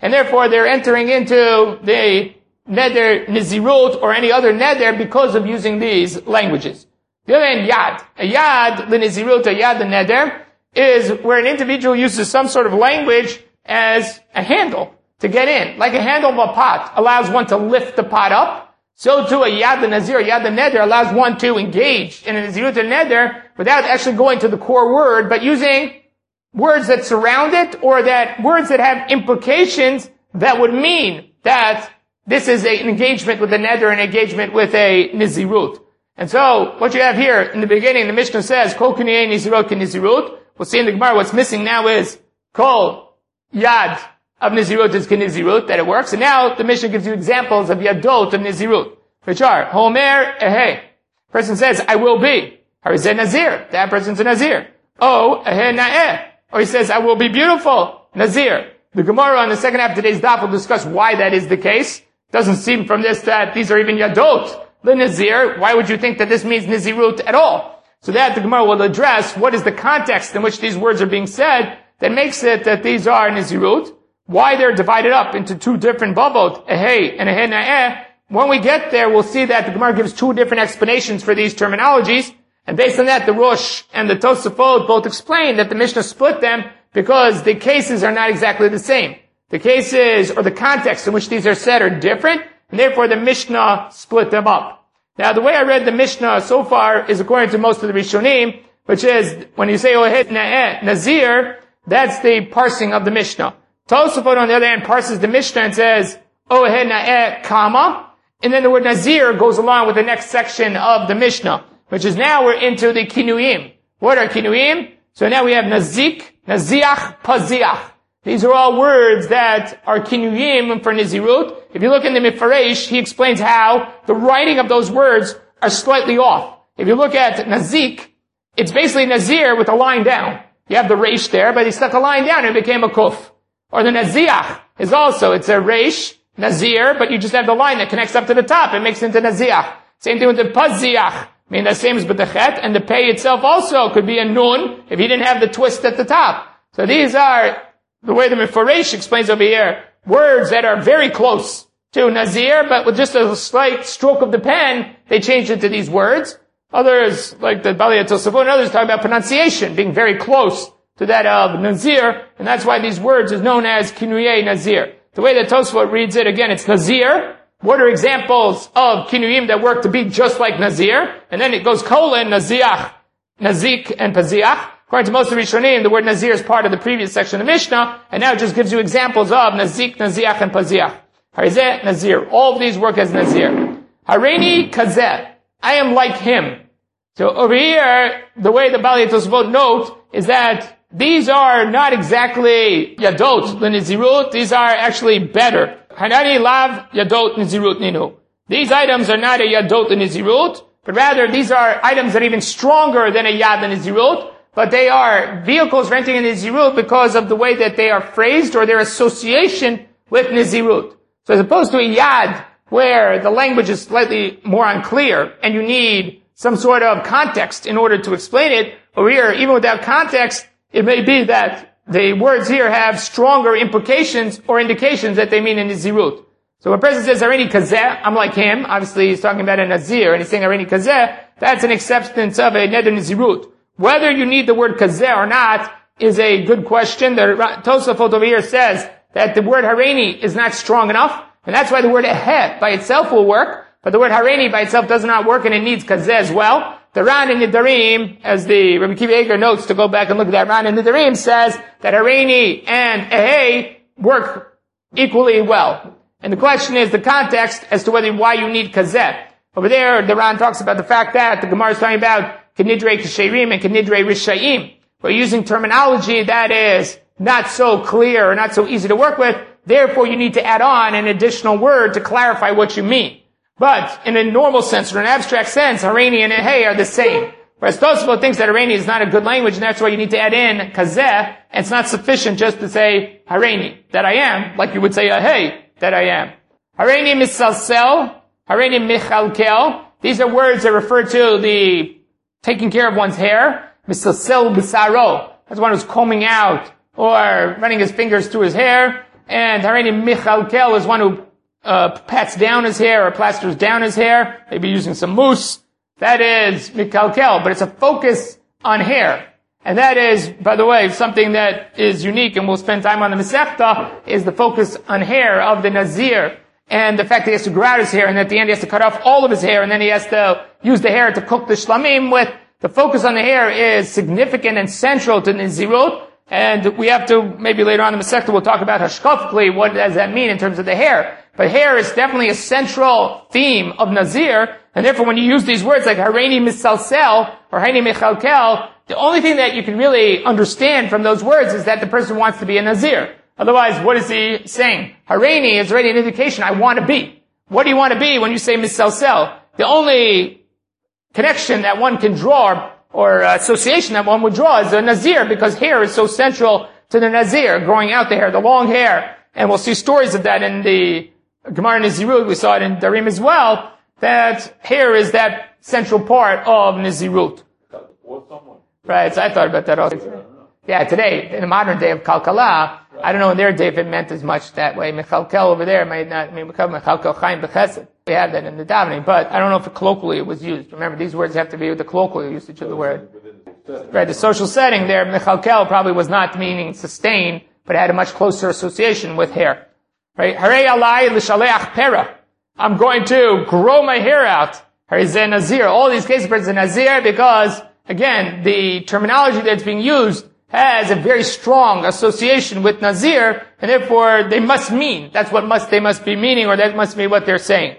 and therefore they're entering into the neder nizirut or any other neder because of using these languages. The other hand, yad. A yad, the nizirut, a yad, the neder, is where an individual uses some sort of language as a handle to get in. Like a handle of a pot allows one to lift the pot up, so too a yad the nazir, a yad the neder allows one to engage in a nazirut and neder without actually going to the core word, but using words that surround it or that words that have implications that would mean that this is an engagement with a neder, an engagement with a nizirut. And so, what you have here in the beginning, the Mishnah says, Kol kiniyei nizirut kinizirut. We'll see in the Gemara what's missing now is Kol yad of nizirut is kinizirut, that it works. And now the Mishnah gives you examples of yadot of nizirut, which are Homer ehe. Person says, I will be. Harizeh nazir. That person's a nazir. Oh, ehe na'eh. Or he says, I will be beautiful. Nazir. The Gemara on the second half of today's daf will discuss why that is the case. Doesn't seem from this that these are even yadot. The nazir, why would you think that this means nizirut at all? So that the Gemara will address what is the context in which these words are being said that makes it that these are nizirut, why they're divided up into two different babot, ehe and ehe na'eh. When we get there, we'll see that the Gemara gives two different explanations for these terminologies, and based on that, the Rosh and the Tosafot both explain that the Mishnah split them because the cases are not exactly the same. The cases or the context in which these are said are different, and therefore the Mishnah split them up. Now, the way I read the Mishnah so far is according to most of the Rishonim, which is, when you say Ohed Na'eh, Nazir, that's the parsing of the Mishnah. Tosafot, on the other hand, parses the Mishnah and says, Ohed Na'eh, comma, and then the word Nazir goes along with the next section of the Mishnah, which is now we're into the Kinuyim. What are Kinuyim? So now we have Nazik, Naziach, Paziach. These are all words that are kinuyim for nizirut. If you look in the Mifaresh, he explains how the writing of those words are slightly off. If you look at nazik, it's basically nazir with a line down. You have the resh there, but he stuck a line down and it became a kuf. Or the naziach is also, it's a resh, nazir, but you just have the line that connects up to the top. It makes it into naziach. Same thing with the paziach. I mean, the same as with the chet, and the pei itself also could be a nun if he didn't have the twist at the top. So these are, the way the Meforesh explains over here, words that are very close to Nazir, but with just a slight stroke of the pen, they change it to these words. Others, like the Bali Tosafot and others, talk about pronunciation being very close to that of Nazir, and that's why these words is known as Kinuyei Nazir. The way that Tosafot reads it, again, it's Nazir. What are examples of Kinuyim that work to be just like Nazir? And then it goes colon, Naziach, Nazik, and Paziach. According to most of the Rishonim, the word Nazir is part of the previous section of the Mishnah, and now it just gives you examples of Nazik, Naziach, and Paziach. Harizeh, Nazir. All of these work as Nazir. Hareini Kazeh. I am like him. So over here, the way the Bali Tosafot note is that these are not exactly Yadot, the Nizirut. These are actually better. Hanani Lav Yadot Nizirut Ninu. These items are not a Yadot the Nizirut, but rather these are items that are even stronger than a Yad the Nizirut. But they are vehicles for entering in Nizirut because of the way that they are phrased or their association with Nizirut. So as opposed to a Yad, where the language is slightly more unclear and you need some sort of context in order to explain it, over here, even without context, it may be that the words here have stronger implications or indications that they mean in Nizirut. So when a person says, Hareini Kazeh, I'm like him, obviously he's talking about a Nazir, and he's saying Hareini Kazeh, that's an acceptance of a Neder Nizirut. Whether you need the word kazeh or not is a good question. The Tosafot over here says that the word hareini is not strong enough, and that's why the word eheh by itself will work, but the word hareini by itself does not work, and it needs kazeh as well. The Ran in Nidarim, as the Rabbi Kiva Eger notes to go back and look at that, Ran in Nidarim says that hareini and eheh work equally well. And the question is the context as to whether why you need kazeh. Over there, the Ran talks about the fact that the Gemara is talking about Kenidrei Kesherim and Kenidrei Rishayim. We're using terminology that is not so clear or not so easy to work with. Therefore, you need to add on an additional word to clarify what you mean. But in a normal sense or an abstract sense, Hareini and Ehei are the same. Whereas Tosafot thinks that Hareini is not a good language, and that's why you need to add in Kazeh, and it's not sufficient just to say Hareini, that I am, like you would say Ehei, that I am. Hareini Misalsel, Hareini Michalkel. These are words that refer to the taking care of one's hair. Misalsel Bisaro. That's one who's combing out or running his fingers through his hair. And Hareini Michalkel is one who uh, pats down his hair or plasters down his hair, maybe using some mousse. That is Michalkel, but it's a focus on hair. And that is, by the way, something that is unique, and we'll spend time on the Masechta, is the focus on hair of the Nazir, and the fact that he has to grow out his hair, and at the end he has to cut off all of his hair, and then he has to use the hair to cook the shlamim with. The focus on the hair is significant and central to Nazirut, and we have to, maybe later on in the Masechta, we'll talk about hashkafli, what does that mean in terms of the hair. But hair is definitely a central theme of Nazir, and therefore when you use these words like Hareini Misalsel or Hareini Michalkel, the only thing that you can really understand from those words is that the person wants to be a Nazir. Otherwise, what is he saying? Hareini is already an indication, I want to be. What do you want to be when you say Misalsel? The only connection that one can draw or association that one would draw is a Nazir, because hair is so central to the Nazir, growing out the hair, the long hair. And we'll see stories of that in the Gemara Nazirut. We saw it in Darim as well, that hair is that central part of Nazirut. Right, so I thought about that also. Yeah, today, in the modern day of Kalkala, I don't know in their day if it meant as much that way. Mechalkel over there might not mean Mechalkel Chaim B'Chesed. We have that in the davening, but I don't know if it colloquially it was used. Remember, these words have to be with the colloquial usage of the word. Right, the social setting there, Mechalkel probably was not meaning sustain, but it had a much closer association with hair. Right, Harei alai l'shaleach pera. I'm going to grow my hair out. Harei zeh Nazir. All these cases are Nazir because, again, the terminology that's being used has a very strong association with Nazir, and therefore they must mean. That's what must they must be meaning, or that must be what they're saying.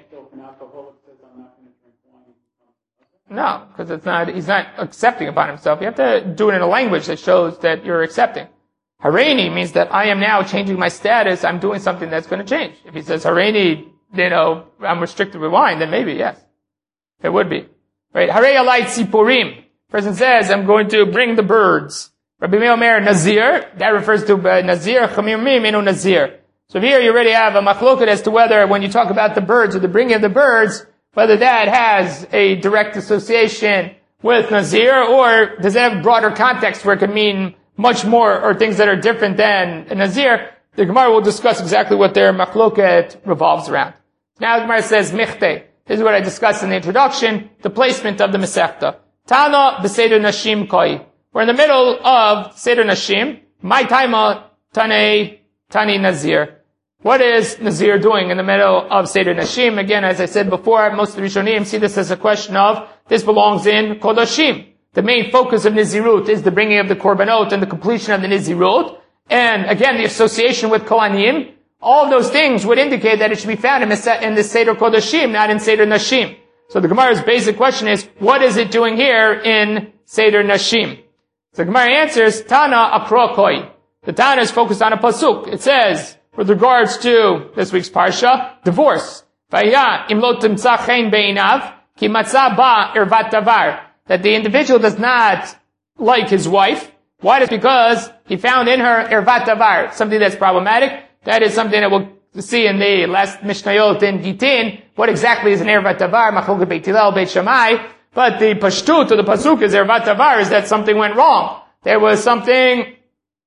No, because it's not. He's not accepting upon himself. You have to do it in a language that shows that you're accepting. Hareini means that I am now changing my status. I'm doing something that's going to change. If he says Hareini, you know, I'm restricted with wine, then maybe yes, it would be right. Harei alai tziporim. Person says, I'm going to bring the birds. Rabbi Meir Omer, Nazir, that refers to uh, Nazir, Chamim Minu Nazir. So here you already have a machloket as to whether, when you talk about the birds or the bringing of the birds, whether that has a direct association with Nazir, or does it have broader context where it can mean much more, or things that are different than a Nazir. The Gemara will discuss exactly what their machloket revolves around. Now the Gemara says, Michte. This is what I discussed in the introduction, the placement of the Masechta. Tana b'seder nashim koi. We're in the middle of Seder Nashim. My taima tane tani Nazir. What is Nazir doing in the middle of Seder Nashim? Again, as I said before, most of the Rishonim see this as a question of, this belongs in Kodashim. The main focus of Nazirut is the bringing of the Korbanot and the completion of the Nazirut. And again, the association with Kohanim. All of those things would indicate that it should be found in the Seder Kodashim, not in Seder Nashim. So the Gemara's basic question is, what is it doing here in Seder Nashim? So the Gemara answers, Tana akrokoi. The Tana is focused on a pasuk. It says, with regards to this week's parsha, divorce. Vaya imlo timtza chen beinav ki matza ba ervat davar. That the individual does not like his wife. Why? It's because he found in her ervat davar, something that's problematic. That is something that we'll see in the last Mishnayot in Gitin. What exactly is an ervat davar? Machloket Beit Hillel, Beit Shammai. But the pashtut or the pasuk is ervat davar, is that something went wrong. There was something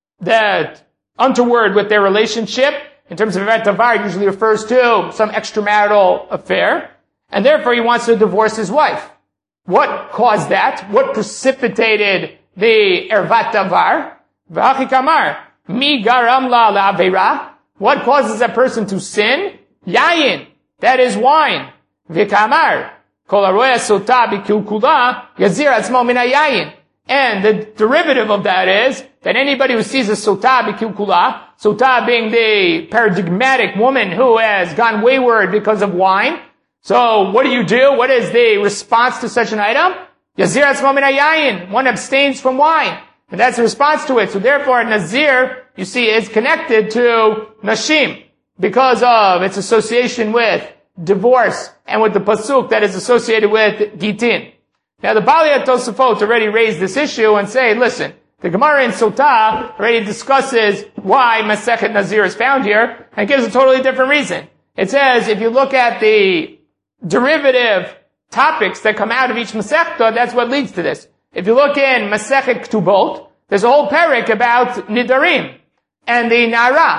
that untoward with their relationship. In terms of ervat davar, it usually refers to some extramarital affair, and therefore he wants to divorce his wife. What caused that? What precipitated the ervat davar? V'achi kamar mi garam la la'avera. What causes a person to sin? Yayin, that is wine. V'kamar kol haroeh sota b'kilkula yazir atzmo min hayayin. And the derivative of that is that anybody who sees a sota b'kilkula, sota being the paradigmatic woman who has gone wayward because of wine. So what do you do? What is the response to such an item? Yazir atzmo min hayayin. One abstains from wine. And that's the response to it. So therefore, Nazir, you see, is connected to Nashim because of its association with divorce and with the pasuk that is associated with Gitin. Now the Baliyat Tosafot already raised this issue and say, listen, the Gemara in Sotah already discusses why Masechet Nazir is found here and gives a totally different reason. It says, if you look at the derivative topics that come out of each Masechta, that's what leads to this. If you look in Masechet Ktubot, there's a whole parak about Nidarim and the Nara.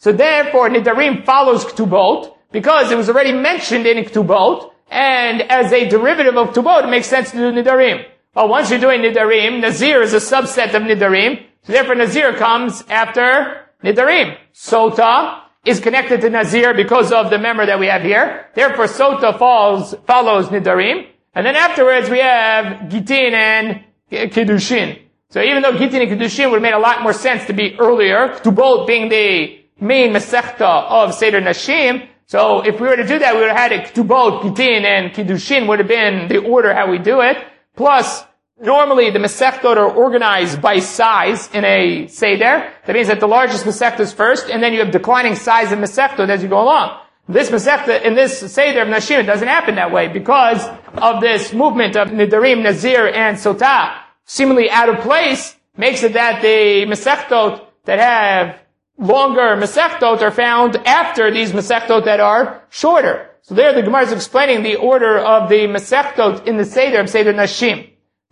So therefore, Nidarim follows Ktubot, because it was already mentioned in Ktubot, and as a derivative of Ktubot, it makes sense to do Nidarim. Well, once you're doing Nidarim, Nazir is a subset of Nidarim, so therefore Nazir comes after Nidarim. Sota is connected to Nazir because of the member that we have here. Therefore, Sota falls, follows Nidarim. And then afterwards, we have Gitin and Kiddushin. So even though Gitin and Kiddushin would have made a lot more sense to be earlier, Ktubot being the main Masechta of Seder Nashim, so if we were to do that, we would have had it Ktubot, Gitin, and Kiddushin would have been the order how we do it. Plus, normally the Masechtot are organized by size in a Seder. That means that the largest Masechta is first, and then you have declining size of Masechtot as you go along. This Masechta, in this Seder of Nashim, it doesn't happen that way because of this movement of Nidarim, Nazir, and Sotah, seemingly out of place, makes it that the Masechtot that have longer Masechtot are found after these Masechtot that are shorter. So there the Gemara is explaining the order of the Masechtot in the Seder of Seder Nashim.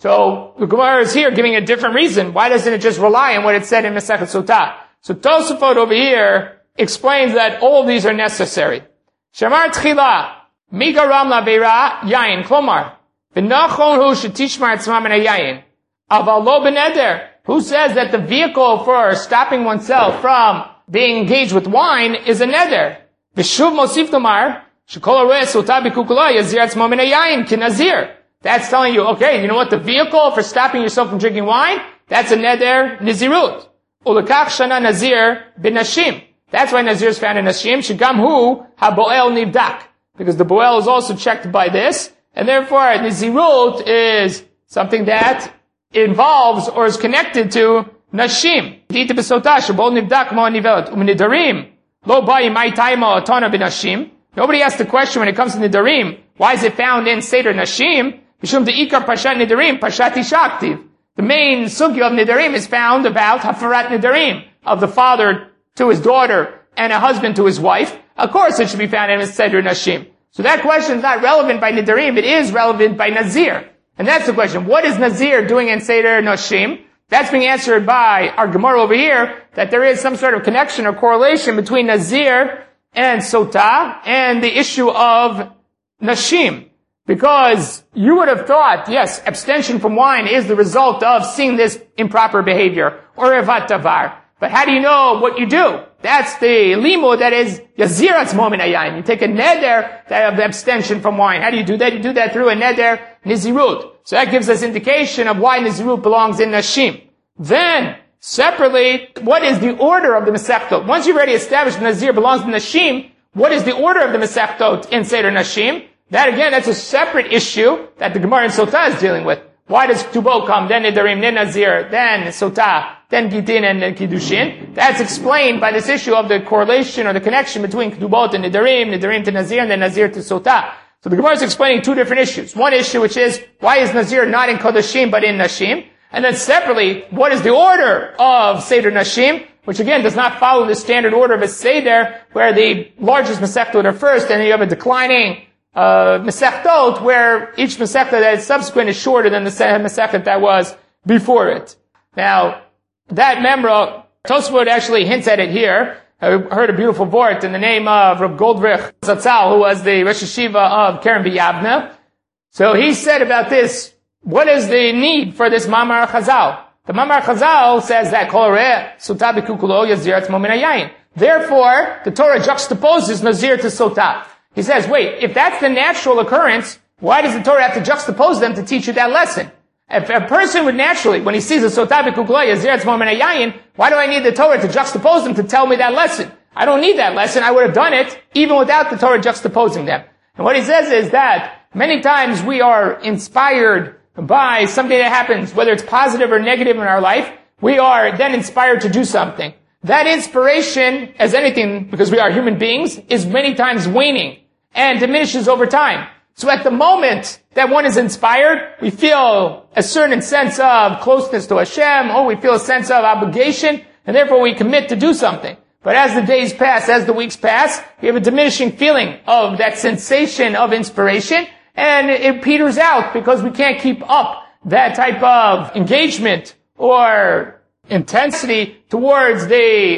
So the Gemara is here giving a different reason. Why doesn't it just rely on what it said in Masechet Sotah? So Tosafot over here explains that all of these are necessary. Shamar Tchila, Migaram Laveira, Yain, Klomar. V'nachon hu shetishmar etzma min hayayin. Aval lo beneder. Who says that the vehicle for stopping oneself from being engaged with wine is a neder? V'shuv mosif tomar, shekol haroeh sotah b'kukula yazir etzma min hayayin ki nazir. That's telling you, okay, you know what, the vehicle for stopping yourself from drinking wine, that's a neder nizirut. Ulekach shana nazir b'nashim. That's why nazir is found in nashim, shegam hu haboel nivdak. Because the boel is also checked by this, and therefore nizirut is something that involves or is connected to nashim. Dita b'sotah shabol nivdak mo nivelet. Umnidarim lo ba'i mai taima atana b'nashim. Nobody asked the question when it comes to nidarim, why is it found in Seder Nashim? Mishum de'ikar pashat nidarim, pashat ishaktiv. The main sugya of nidarim is found about hafarat nidarim, of the father to his daughter and a husband to his wife. Of course it should be found in Seder Nashim. So that question is not relevant by nidarim, it is relevant by Nazir. And that's the question. What is Nazir doing in Seder Nashim? That's being answered by our Gemara over here, that there is some sort of connection or correlation between Nazir and Sotah and the issue of Nashim. Because you would have thought, yes, abstention from wine is the result of seeing this improper behavior, or evat davar. But how do you know what you do? That's the limo that is yazirat's moment ayin. You take a neder of abstention from wine. How do you do that? You do that through a neder nizirut. So that gives us indication of why nizirut belongs in Nashim. Then, separately, what is the order of the Masechtot? Once you've already established Nazir belongs in Nashim, what is the order of the Masechtot in Seder Nashim? That again, that's a separate issue that the Gemara in Sotah is dealing with. Why does Ktubot come, then Nidarim, then Nazir, then Sotah, then Gitin and Kiddushin? That's explained by this issue of the correlation or the connection between Ktubot and Nidarim, Nidarim to Nazir, and then Nazir to Sotah. So the Gemara is explaining two different issues. One issue which is, why is Nazir not in Kodashim but in Nashim? And then separately, what is the order of Seder Nashim? Which again does not follow the standard order of a Seder, where the largest Masechtot are first, and then you have a declining uh Masechtot, where each Masechta that is subsequent is shorter than the Masechta that was before it. Now, that memra, Tosfot actually hints at it here. I heard a beautiful vort in the name of Rav Goldrich Zatzal, who was the Rosh Hashiva of Keren B'Yavne. So he said about this, what is the need for this Mamar Chazal? The Mamar Chazal says that Kol Hareh Sotah b'Kukulo Yazir Etzmo min hayayin. Therefore, the Torah juxtaposes Nazir to Sotah. He says, wait, if that's the natural occurrence, why does the Torah have to juxtapose them to teach you that lesson? If a person would naturally, when he sees a Sotah b'Kukulo Yazir Etzmo min hayayin, why do I need the Torah to juxtapose them to tell me that lesson? I don't need that lesson. I would have done it even without the Torah juxtaposing them. And what he says is that many times we are inspired by something that happens, whether it's positive or negative in our life, we are then inspired to do something. That inspiration, as anything, because we are human beings, is many times waning and diminishes over time. So at the moment that one is inspired, we feel a certain sense of closeness to Hashem, or we feel a sense of obligation, and therefore we commit to do something. But as the days pass, as the weeks pass, we have a diminishing feeling of that sensation of inspiration, and it peters out because we can't keep up that type of engagement or intensity towards the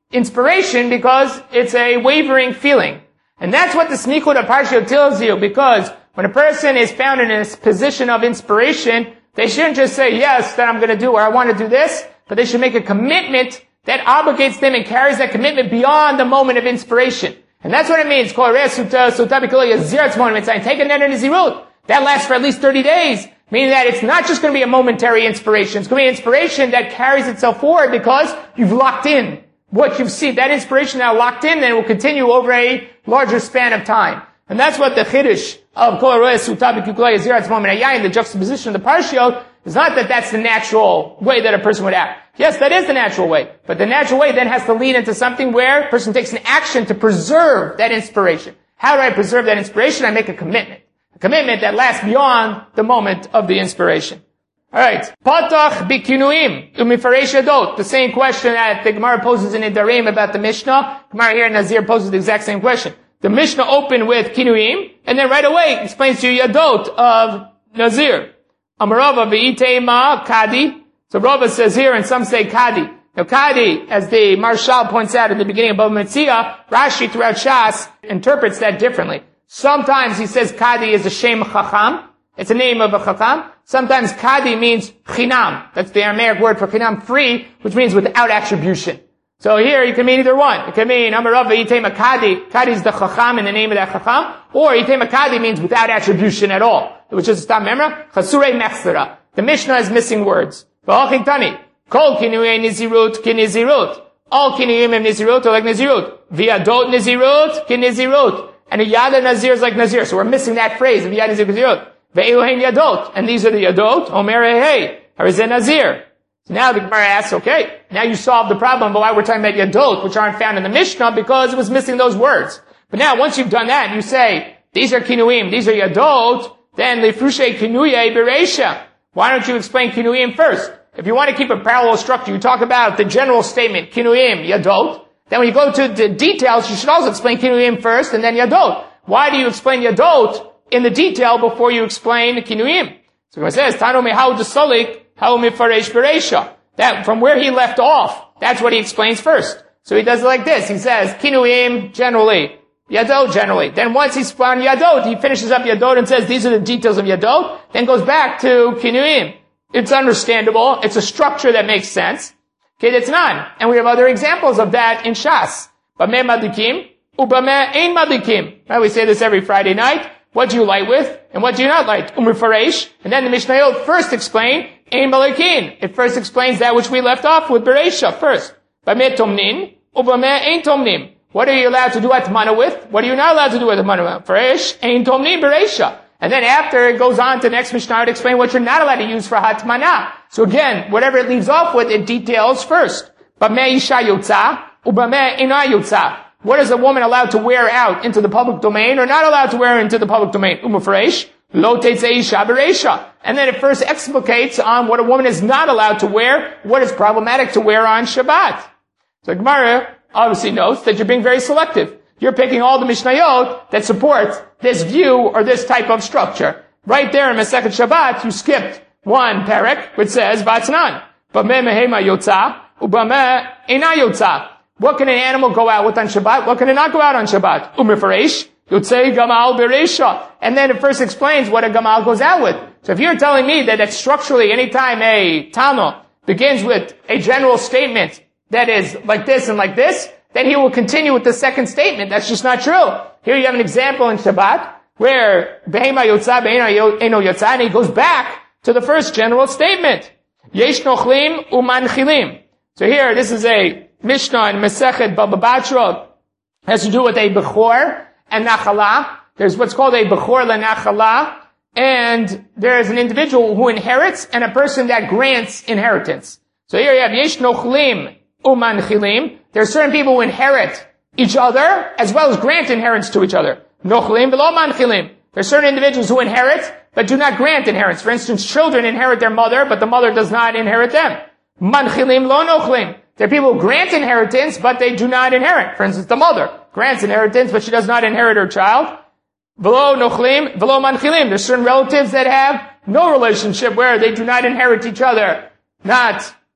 inspiration because it's a wavering feeling. And that's what the Snichut HaParsha tells you, because when a person is found in a position of inspiration, they shouldn't just say, yes, that I'm going to do, or I want to do this, but they should make a commitment that obligates them and carries that commitment beyond the moment of inspiration. And that's what it means. Take a net in Nazirut. That lasts for at least thirty days. Meaning that it's not just going to be a momentary inspiration. It's going to be an inspiration that carries itself forward because you've locked in what you've seen. That inspiration now locked in, then will continue over a larger span of time. And that's what the Chiddush of Kol HaRoeh Suta B'Kuklei Zirat Moment HaYayin, the juxtaposition of the Parshiot, is not that that's the natural way that a person would act. Yes, that is the natural way. But the natural way then has to lead into something where a person takes an action to preserve that inspiration. How do I preserve that inspiration? I make a commitment. A commitment that lasts beyond the moment of the inspiration. Alright. Patach bikinuim umifaresh yadot. The same question that the Gemara poses in Nedarim about the Mishnah. Gemara here in Nazir poses the exact same question. The Mishnah opened with kinuim, and then right away explains to you yadot of Nazir. Amarava v'itema kadi. So Rava says here, and some say kadi. Now kadi, as the Marshal points out at the beginning of Bava Metzia, Rashi throughout Shas interprets that differently. Sometimes he says kadi is a shem chacham. It's a name of a chacham. Sometimes kadi means chinam. That's the Aramaic word for chinam, free, which means without attribution. So here you can mean either one. It can mean Amarava Yitema Kadi. Kadi is the chacham in the name of that chacham. Or Yitema Kadi means without attribution at all. Which is Stam Memra. Chasurei Mechsera. The Mishnah is missing words. V'achik Tani. Kol kinuyei nizirut ki nizirut. All kinuyim of nizirut are like nizirut. V'yadot nizirut ki nizirut. And a yada nazir is like nazir. So we're missing that phrase of yad nazir ki nizirut. Ve'elohein yadot. And these are the yadot. Omer hei. Harizeh nazir. So now the Gemara asks, okay, now you solved the problem, but why we're talking about yadot, which aren't found in the Mishnah, because it was missing those words. But now, once you've done that, and you say, these are kinuim, these are yadot, then lefrushe kinuye bereisha. Why don't you explain kinuim first? If you want to keep a parallel structure, you talk about the general statement, kinuim, yadot. Then when you go to the details, you should also explain kinuim first, and then yadot. Why do you explain yadot in the detail before you explain kinuim? So it says, Tano mehau desolik, how mifaresh bereisha. That, from where he left off, that's what he explains first. So he does it like this. He says, kinuim generally, yadot generally. Then once he's on yadot, he finishes up yadot and says, these are the details of yadot, then goes back to kinuim. It's understandable. It's a structure that makes sense. Okay, that's none. And we have other examples of that in Shas. Bameh madikim, ubameh ein madikim. Right, we say this every Friday night. What do you light with, and what do you not light? Umifaresh. And then the Mishnayot first explain, ein malakin. It first explains that which we left off with Bereisha first. Bameh tomnin, ubameh ein tomnim. What are you allowed to do atmana with? What are you not allowed to do atmana with? Faresh, ein tomnin, Bereisha. And then after it goes on to the next Mishnah to explain what you're not allowed to use for hatmana. So again, whatever it leaves off with, it details first. Bameh isha yotza, ubameh ina yotza. What is a woman allowed to wear out into the public domain or not allowed to wear into the public domain? Umafresh, lo tetzei isha bereisha. And then it first explicates on what a woman is not allowed to wear, what is problematic to wear on Shabbat. So Gemara obviously notes that you're being very selective. You're picking all the Mishnayot that support this view or this type of structure. Right there in Masechet Shabbat, you skipped one perek, which says, Vatnan. Bameh mehema yotza, ubameh ina yotza. What can an animal go out with on Shabbat? What can it not go out on Shabbat? Umifaresh, yotzei gamal bereisha. And then it first explains what a gamal goes out with. So if you're telling me that, that structurally anytime a Tama begins with a general statement that is like this and like this, then he will continue with the second statement. That's just not true. Here you have an example in Shabbat where behema yotza, behema eno yotza, and he goes back to the first general statement. Yesh nochlim umanchilim. So here, this is a Mishnah in Masechet Baba Batra, has to do with a Bechor and Nachala. There's what's called a Bechor leNachala, and there is an individual who inherits and a person that grants inheritance. So here you have Yesh Nochlim Umanchilim. There are certain people who inherit each other as well as grant inheritance to each other. Nochlim v'lo manchilim. There are certain individuals who inherit but do not grant inheritance. For instance, children inherit their mother, but the mother does not inherit them. Manchilim lo nochlim. There are people who grant inheritance, but they do not inherit. For instance, the mother grants inheritance, but she does not inherit her child. V'lo nochlim, v'lo manchilim. There's certain relatives that have no relationship where they do not inherit each other. Not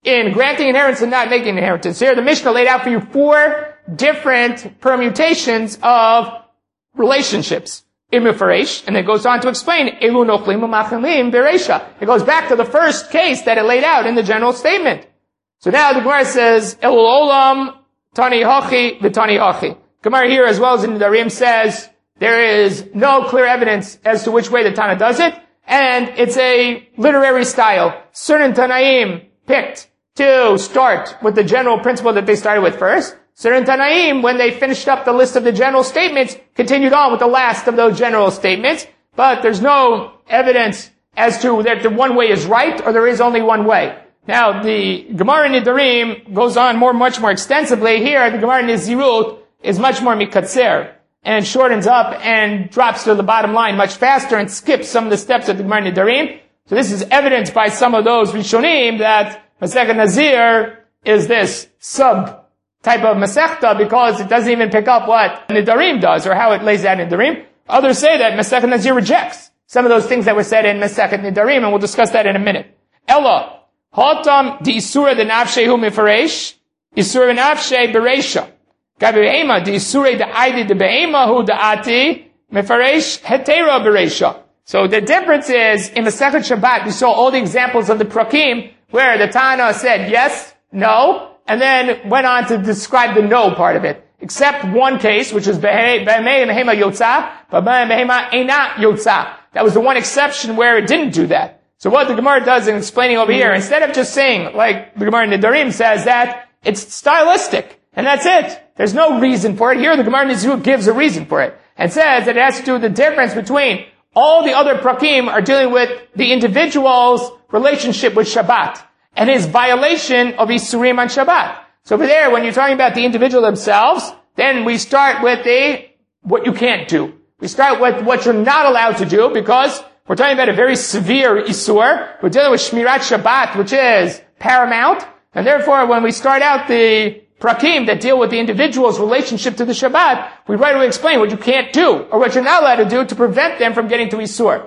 in granting inheritance and not making inheritance. Here, the Mishnah laid out for you four different permutations of relationships. Imifaresh, and it goes on to explain, Elu nochlim u'machilim bereisha. It goes back to the first case that it laid out in the general statement. So now the Gemara says, Elul olam, tani hachi, v'tani hachi. Gemara here, as well as in the Darim, says, there is no clear evidence as to which way the Tana does it, and it's a literary style. Certain Tanaim picked to start with the general principle that they started with first. Certain Tanaim, when they finished up the list of the general statements, continued on with the last of those general statements, but there's no evidence as to that the one way is right, or there is only one way. Now, the Gemara in Nidarim goes on more, much more extensively. Here, the Gemara in Nizirut is much more mikatzer, and shortens up and drops to the bottom line much faster and skips some of the steps of the Gemara in Nidarim. So this is evidenced by some of those Rishonim that Masechet Nazir is this sub type of Masechta because it doesn't even pick up what Nidarim does or how it lays out in Nidarim. Others say that Masechet Nazir rejects some of those things that were said in Masechet Nidarim, and we'll discuss that in a minute. Ella, Hotam di Isura de Nafshehu Mifaresh, Isura Nafshe Bereisha. Gabi Be'ema, di Isura de Aidi de Be'ema hu de Ati, Mifaresh Hetera Bereisha. So the difference is, in Masechet Shabbat, we saw all the examples of the Prakim, where the Tana said yes, no, and then went on to describe the no part of it. Except one case, which is Behema Yotza, but Behema Eina Yotza. That was the one exception where it didn't do that. So what the Gemara does in explaining over here, instead of just saying, like the Gemara in Nidarim says, that it's stylistic, and that's it. There's no reason for it. Here the Gemara in Nizirut gives a reason for it, and says that it has to do with the difference between all the other prakim are dealing with the individual's relationship with Shabbat, and his violation of Isurim on Shabbat. So over there, when you're talking about the individual themselves, then we start with the, what you can't do. We start with what you're not allowed to do, because we're talking about a very severe Isur. We're dealing with Shmirat Shabbat, which is paramount. And therefore, when we start out the prakim that deal with the individual's relationship to the Shabbat, we right away explain what you can't do, or what you're not allowed to do to prevent them from getting to Isur.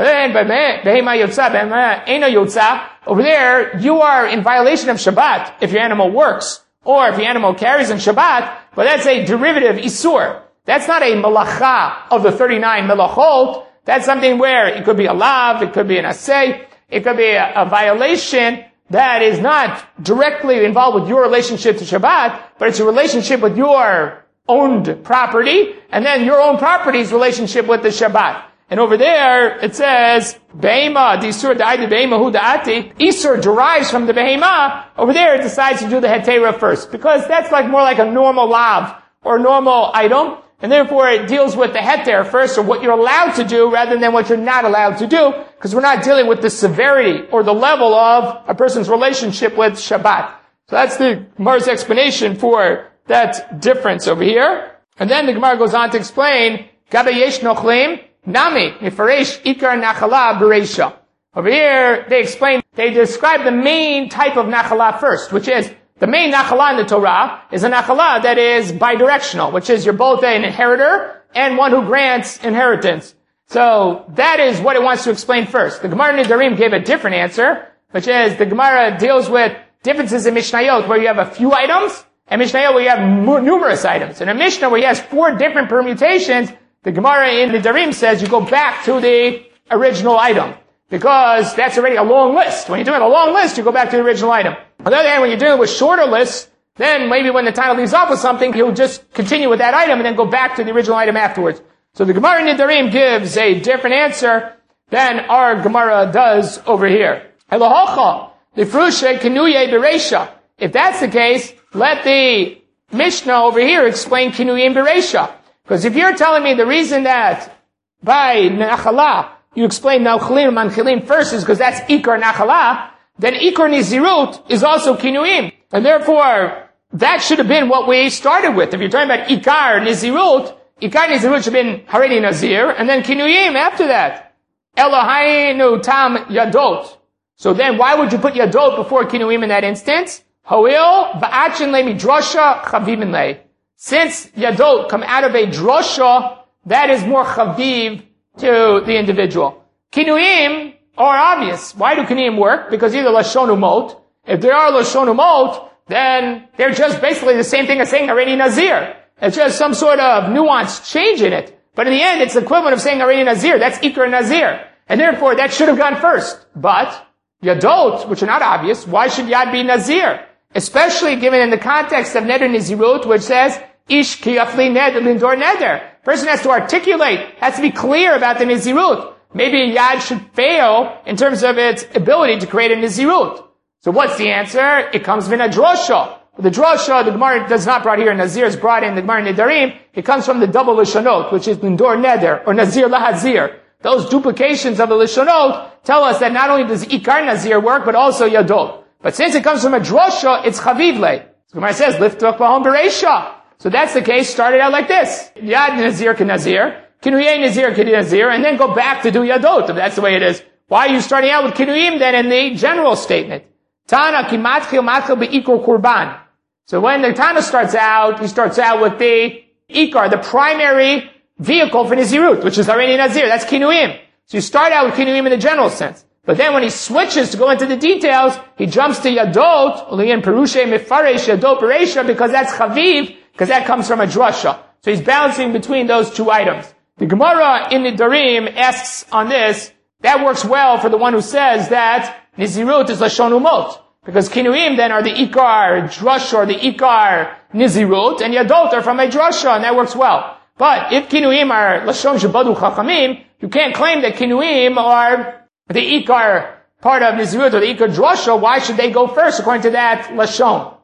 Over there, you are in violation of Shabbat if your animal works, or if your animal carries in Shabbat, but that's a derivative Isur. That's not a malacha of the thirty-nine melachot. That's something where it could be a lav, it could be an asay, it could be a, a violation that is not directly involved with your relationship to Shabbat, but it's a relationship with your owned property, and then your own property's relationship with the Shabbat. And over there, it says, Behema, the Isur da'ai behema hu da'ati. Isur derives from the Behema. Over there, it decides to do the Hetera first, because that's like more like a normal lav, or a normal item, and therefore it deals with the Heter first, or what you're allowed to do, rather than what you're not allowed to do, because we're not dealing with the severity, or the level of a person's relationship with Shabbat. So that's the Gemara's explanation for that difference over here. And then the Gemara goes on to explain, Gabe yesh nochlim, Nami, Mifaresh, Ikar Nachala, Bereisha. Over here, they explain, they describe the main type of Nachala first, which is, the main Nachala in the Torah is a Nachala that is bidirectional, which is you're both an inheritor and one who grants inheritance. So, that is what it wants to explain first. The Gemara Nidarim gave a different answer, which is, the Gemara deals with differences in Mishnayot, where you have a few items, and Mishnayot where you have m- numerous items. In a Mishnah where you have four different permutations, the Gemara in the Nidarim says you go back to the original item, because that's already a long list. When you're doing a long list, you go back to the original item. On the other hand, when you're dealing with shorter lists, then maybe when the title leaves off with something, you'll just continue with that item and then go back to the original item afterwards. So the Gemara in Nidarim gives a different answer than our Gemara does over here. If that's the case, let the Mishnah over here explain Kinuyim Bereisha. Because if you're telling me the reason that by Nachala you explain Nauchlim and Manchilim first is because that's Ikar Nachala, then Ikar Nizirut is also Kinuyim. And therefore, that should have been what we started with. If you're talking about Ikar Nizirut, Ikar Nizirut should have been Haredi Nazir, and then Kinuyim after that. Elohainu Tam Yadot. So then why would you put Yadot before Kinuyim in that instance? Hoil Ba'achin Le Midrasha Chavivin Le. Since Yadot come out of a drosha, that is more chaviv to the individual. Kinuyim are obvious. Why do kinuyim work? Because either lashon umot, If they are Lashon Umot, then they're just basically the same thing as saying Hareini Nazir. It's just some sort of nuanced change in it. But in the end, it's the equivalent of saying Hareini Nazir. That's Ikar Nazir. And therefore, that should have gone first. But Yadot, which are not obvious, why should Yad be Nazir? Especially given in the context of Neder Nizirut, which says, Ish ki afli neder lindor neder. Person has to articulate, has to be clear about the Nizirut. Maybe a Yad should fail in terms of its ability to create a Nizirut. So what's the answer? It comes from a drosha. The drosha, the Gemara does not brought here, Nazir is brought in the Gemara Nedarim. It comes from the double Lishonot, which is Lindor Neder, or Nazir Lahazir. Those duplications of the Lishonot tell us that not only does Ikar Nazir work, but also Yadot. But since it comes from a drosha, it's Chavivle. So Gemara says, Liftok Bahom Bereisha. So that's the case, started out like this. Yad Nazir Ke Nazir, Kinuyei Nazir Ke Nazir, and then go back to do Yadot, if that's the way it is. Why are you starting out with Kinuyim then in the general statement? Tana ki matchil matchil be'ikor kurban. So when the Tana starts out, he starts out with the ikar, the primary vehicle for Nizirut, which is Hareini Nazir. That's Kinuyim. So you start out with Kinuyim in the general sense. But then when he switches to go into the details, he jumps to Yadot, Uliyan Perushe Mifaresh Yadot Peresha, because that's Chaviv, because that comes from a drasha. So he's balancing between those two items. The Gemara in the Darim asks on this, that works well for the one who says that Nizirut is Lashon Umot. Because Kinuyim then are the Ikar Drasha or the Ikar Nizirut, and Yadot are from a Drasha, and that works well. But if Kinuyim are Lashon Shebadu Chachamim, you can't claim that Kinuyim are the Ikar part of Nizirut or the Ikar Drasha. Why should they go first according to that Lashon?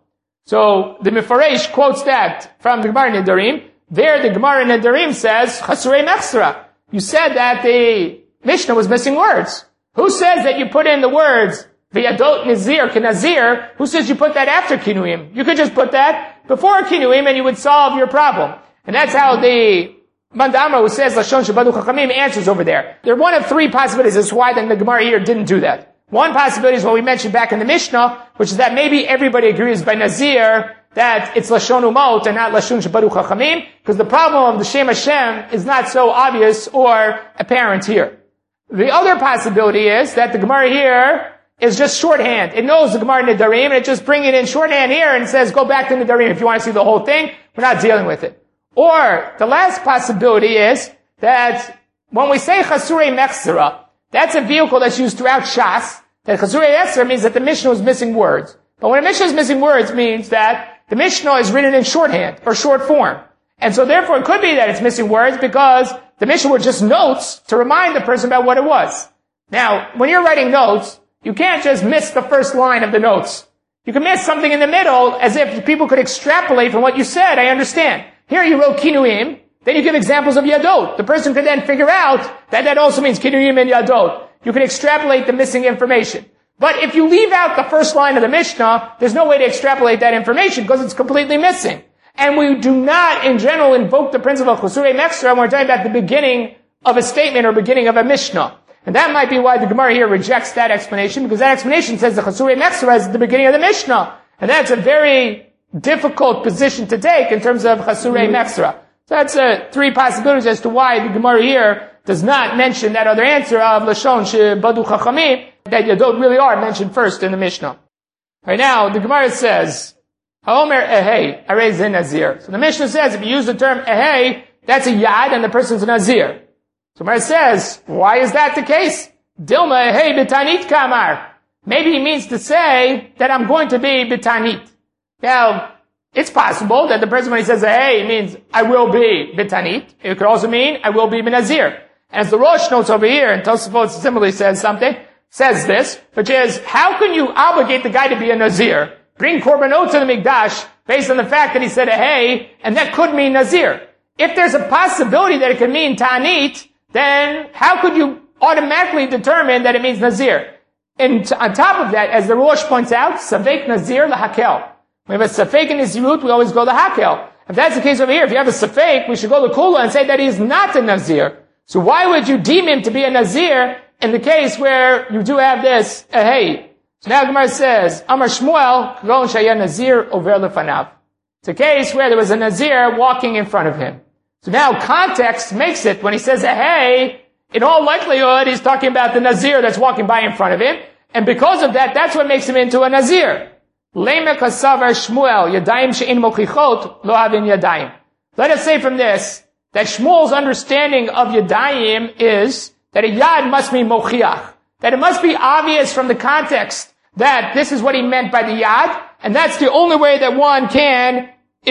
So the Mefaresh quotes that from the Gemara Nedarim. There the Gemara Nedarim says, Chasurei Mechsera. You said that the Mishnah was missing words. Who says that you put in the words V'yadot Nazir Kenazir? Who says you put that after Kinuyim? You could just put that before Kinuyim and you would solve your problem. And that's how the Mandama who says Lashon Shebadu Chachamim answers over there. There are one of three possibilities as to why then the Gemara here didn't do that. One possibility is what we mentioned back in the Mishnah, which is that maybe everybody agrees by Nazir that it's Lashon Umot and not Lashon Shebadu Chachamim, because the problem of the Shem Hashem is not so obvious or apparent here. The other possibility is that the Gemara here is just shorthand. It knows the Gemara Nedarim, and it just brings it in shorthand here and says, go back to Nedarim if you want to see the whole thing. We're not dealing with it. Or, the last possibility is that when we say Chasurei Mechsera, that's a vehicle that's used throughout Shas, that Chasurei Mechsera means that the Mishnah was missing words. But when a Mishnah is missing words means that the Mishnah is written in shorthand, or short form. And so therefore it could be that it's missing words because the Mishnah were just notes to remind the person about what it was. Now, when you're writing notes, you can't just miss the first line of the notes. You can miss something in the middle as if people could extrapolate from what you said. I understand. Here you wrote Kinuyim, then you give examples of Yadot. The person could then figure out that that also means Kinuyim and Yadot. You can extrapolate the missing information. But if you leave out the first line of the Mishnah, there's no way to extrapolate that information because it's completely missing. And we do not, in general, invoke the principle of Chasurei Mechsera when we're talking about the beginning of a statement or beginning of a Mishnah. And that might be why the Gemara here rejects that explanation, because that explanation says the Chasurei Mechsera is at the beginning of the Mishnah. And that's a very difficult position to take in terms of Chasurei Mechsera. So that's uh, three possibilities as to why the Gemara here does not mention that other answer of Lashon Shebadu Chachamim, that Yadot really are mentioned first in the Mishnah. Right now, the Gemara says, Haomer ehei, arei ze nazir. So the Mishnah says, if you use the term ehei, that's a yad and the person's a nazir. So Gemara says, why is that the case? Dilma ehei bitanit kamar. Maybe he means to say that I'm going to be bitanit. Now, it's possible that the person, when he says ehei, means I will be bitanit. It could also mean I will be binazir. As the Rosh notes over here, and Tosafot similarly says something, says this, which is, how can you obligate the guy to be a nazir? Bring korbanot to the Mikdash based on the fact that he said a hey, and that could mean Nazir. If there's a possibility that it could mean Ta'anit, then how could you automatically determine that it means Nazir? And t- on top of that, as the Rosh points out, Savek Nazir lahakel. We have a Safek in Nazirut, we always go to Hakel. If that's the case over here, if you have a Safek, we should go to Kula and say that he is not a Nazir. So why would you deem him to be a Nazir in the case where you do have this a hey? So now Gemara says, Amar Shmuel, Ron Shaya Nazir over lefanav. It's a case where there was a Nazir walking in front of him. So now context makes it, when he says, hey, in all likelihood, he's talking about the Nazir that's walking by in front of him. And because of that, that's what makes him into a Nazir. Lema kasavar Shmuel, Yadayim she'in mochichot, lo havin Yadayim. Let us say from this, that Shmuel's understanding of Yadayim is that a Yad must mean mochiach. That it must be obvious from the context that this is what he meant by the Yad, and that's the only way that one can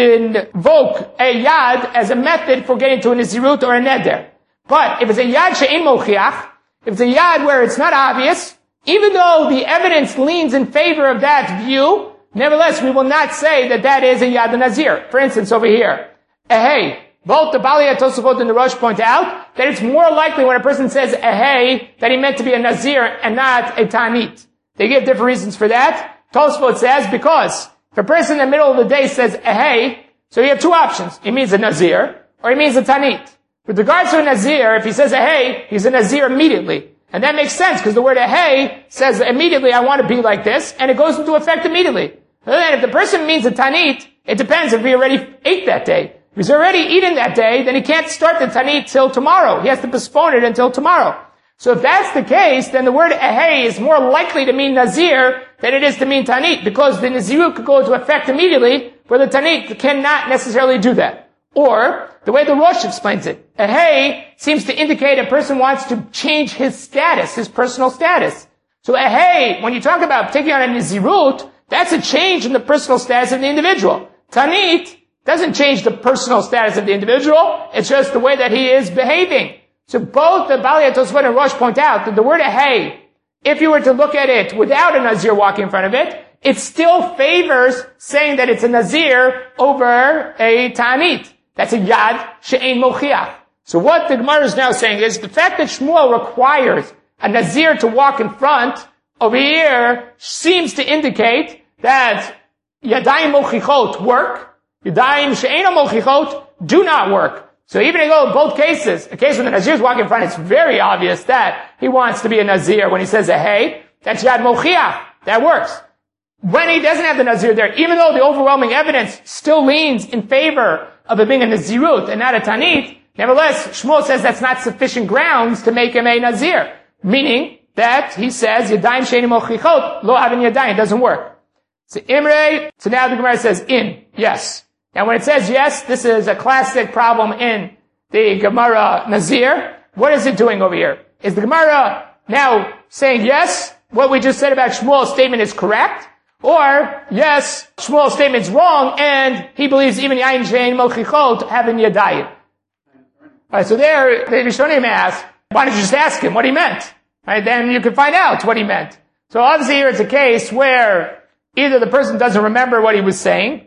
invoke a Yad as a method for getting to a Nazirut or a Neder. But if it's a Yad she'in mochiach, if it's a Yad where it's not obvious, even though the evidence leans in favor of that view, nevertheless, we will not say that that is a Yad Nazir. For instance, over here, Ehei. Both the Balei Tosafot and the Rosh point out that it's more likely when a person says Ehei that he meant to be a Nazir and not a Tanit. They give different reasons for that. Tosafot says because if a person in the middle of the day says Ehei, so you have two options. He means a Nazir or he means a Tanit. With regards to a Nazir, if he says Ehei, he's a Nazir immediately. And that makes sense because the word Ehei says immediately I want to be like this, and it goes into effect immediately. And if the person means a Tanit, it depends if he already ate that day. If he's already eaten that day, then he can't start the Tanit till tomorrow. He has to postpone it until tomorrow. So if that's the case, then the word Ehei is more likely to mean Nazir than it is to mean Tanit, because the Nazirut could go into effect immediately, where the Tanit cannot necessarily do that. Or, the way the Rosh explains it, Ehei seems to indicate a person wants to change his status, his personal status. So Ehei, when you talk about taking on a Nazirut, that's a change in the personal status of the individual. Tanit doesn't change the personal status of the individual, it's just the way that he is behaving. So both the Balei Tosafot and Rosh point out that the word Ehei, if you were to look at it without a Nazir walking in front of it, it still favors saying that it's a Nazir over a Tanit. That's a Yad she'ein mochiach. So what the Gemara is now saying is the fact that Shmuel requires a Nazir to walk in front over here seems to indicate that Yadayim mochichot work, Yadayim she'ein mochichot do not work. So even though in both cases, a case when the Nazir is walking in front, it's very obvious that he wants to be a Nazir. When he says a hey, that's Yad mochiach. That works. When he doesn't have the Nazir there, even though the overwhelming evidence still leans in favor of it being a Nazirut and not a Tanit, nevertheless, Shmuel says that's not sufficient grounds to make him a Nazir. Meaning that he says, Yadayim she'ein mochichot, lo havin Yadayim, doesn't work. So Imre, so now the Gemara says in, yes. Now when it says yes, this is a classic problem in the Gemara Nazir. What is it doing over here? Is the Gemara now saying yes, what we just said about Shmuel's statement is correct? Or, yes, Shmuel's statement's wrong, and he believes even Yain she'ein mochichot having Yadayim. Alright, so there, the Rishonim ask, why don't you just ask him what he meant? Right, then you can find out what he meant. So obviously here it's a case where either the person doesn't remember what he was saying,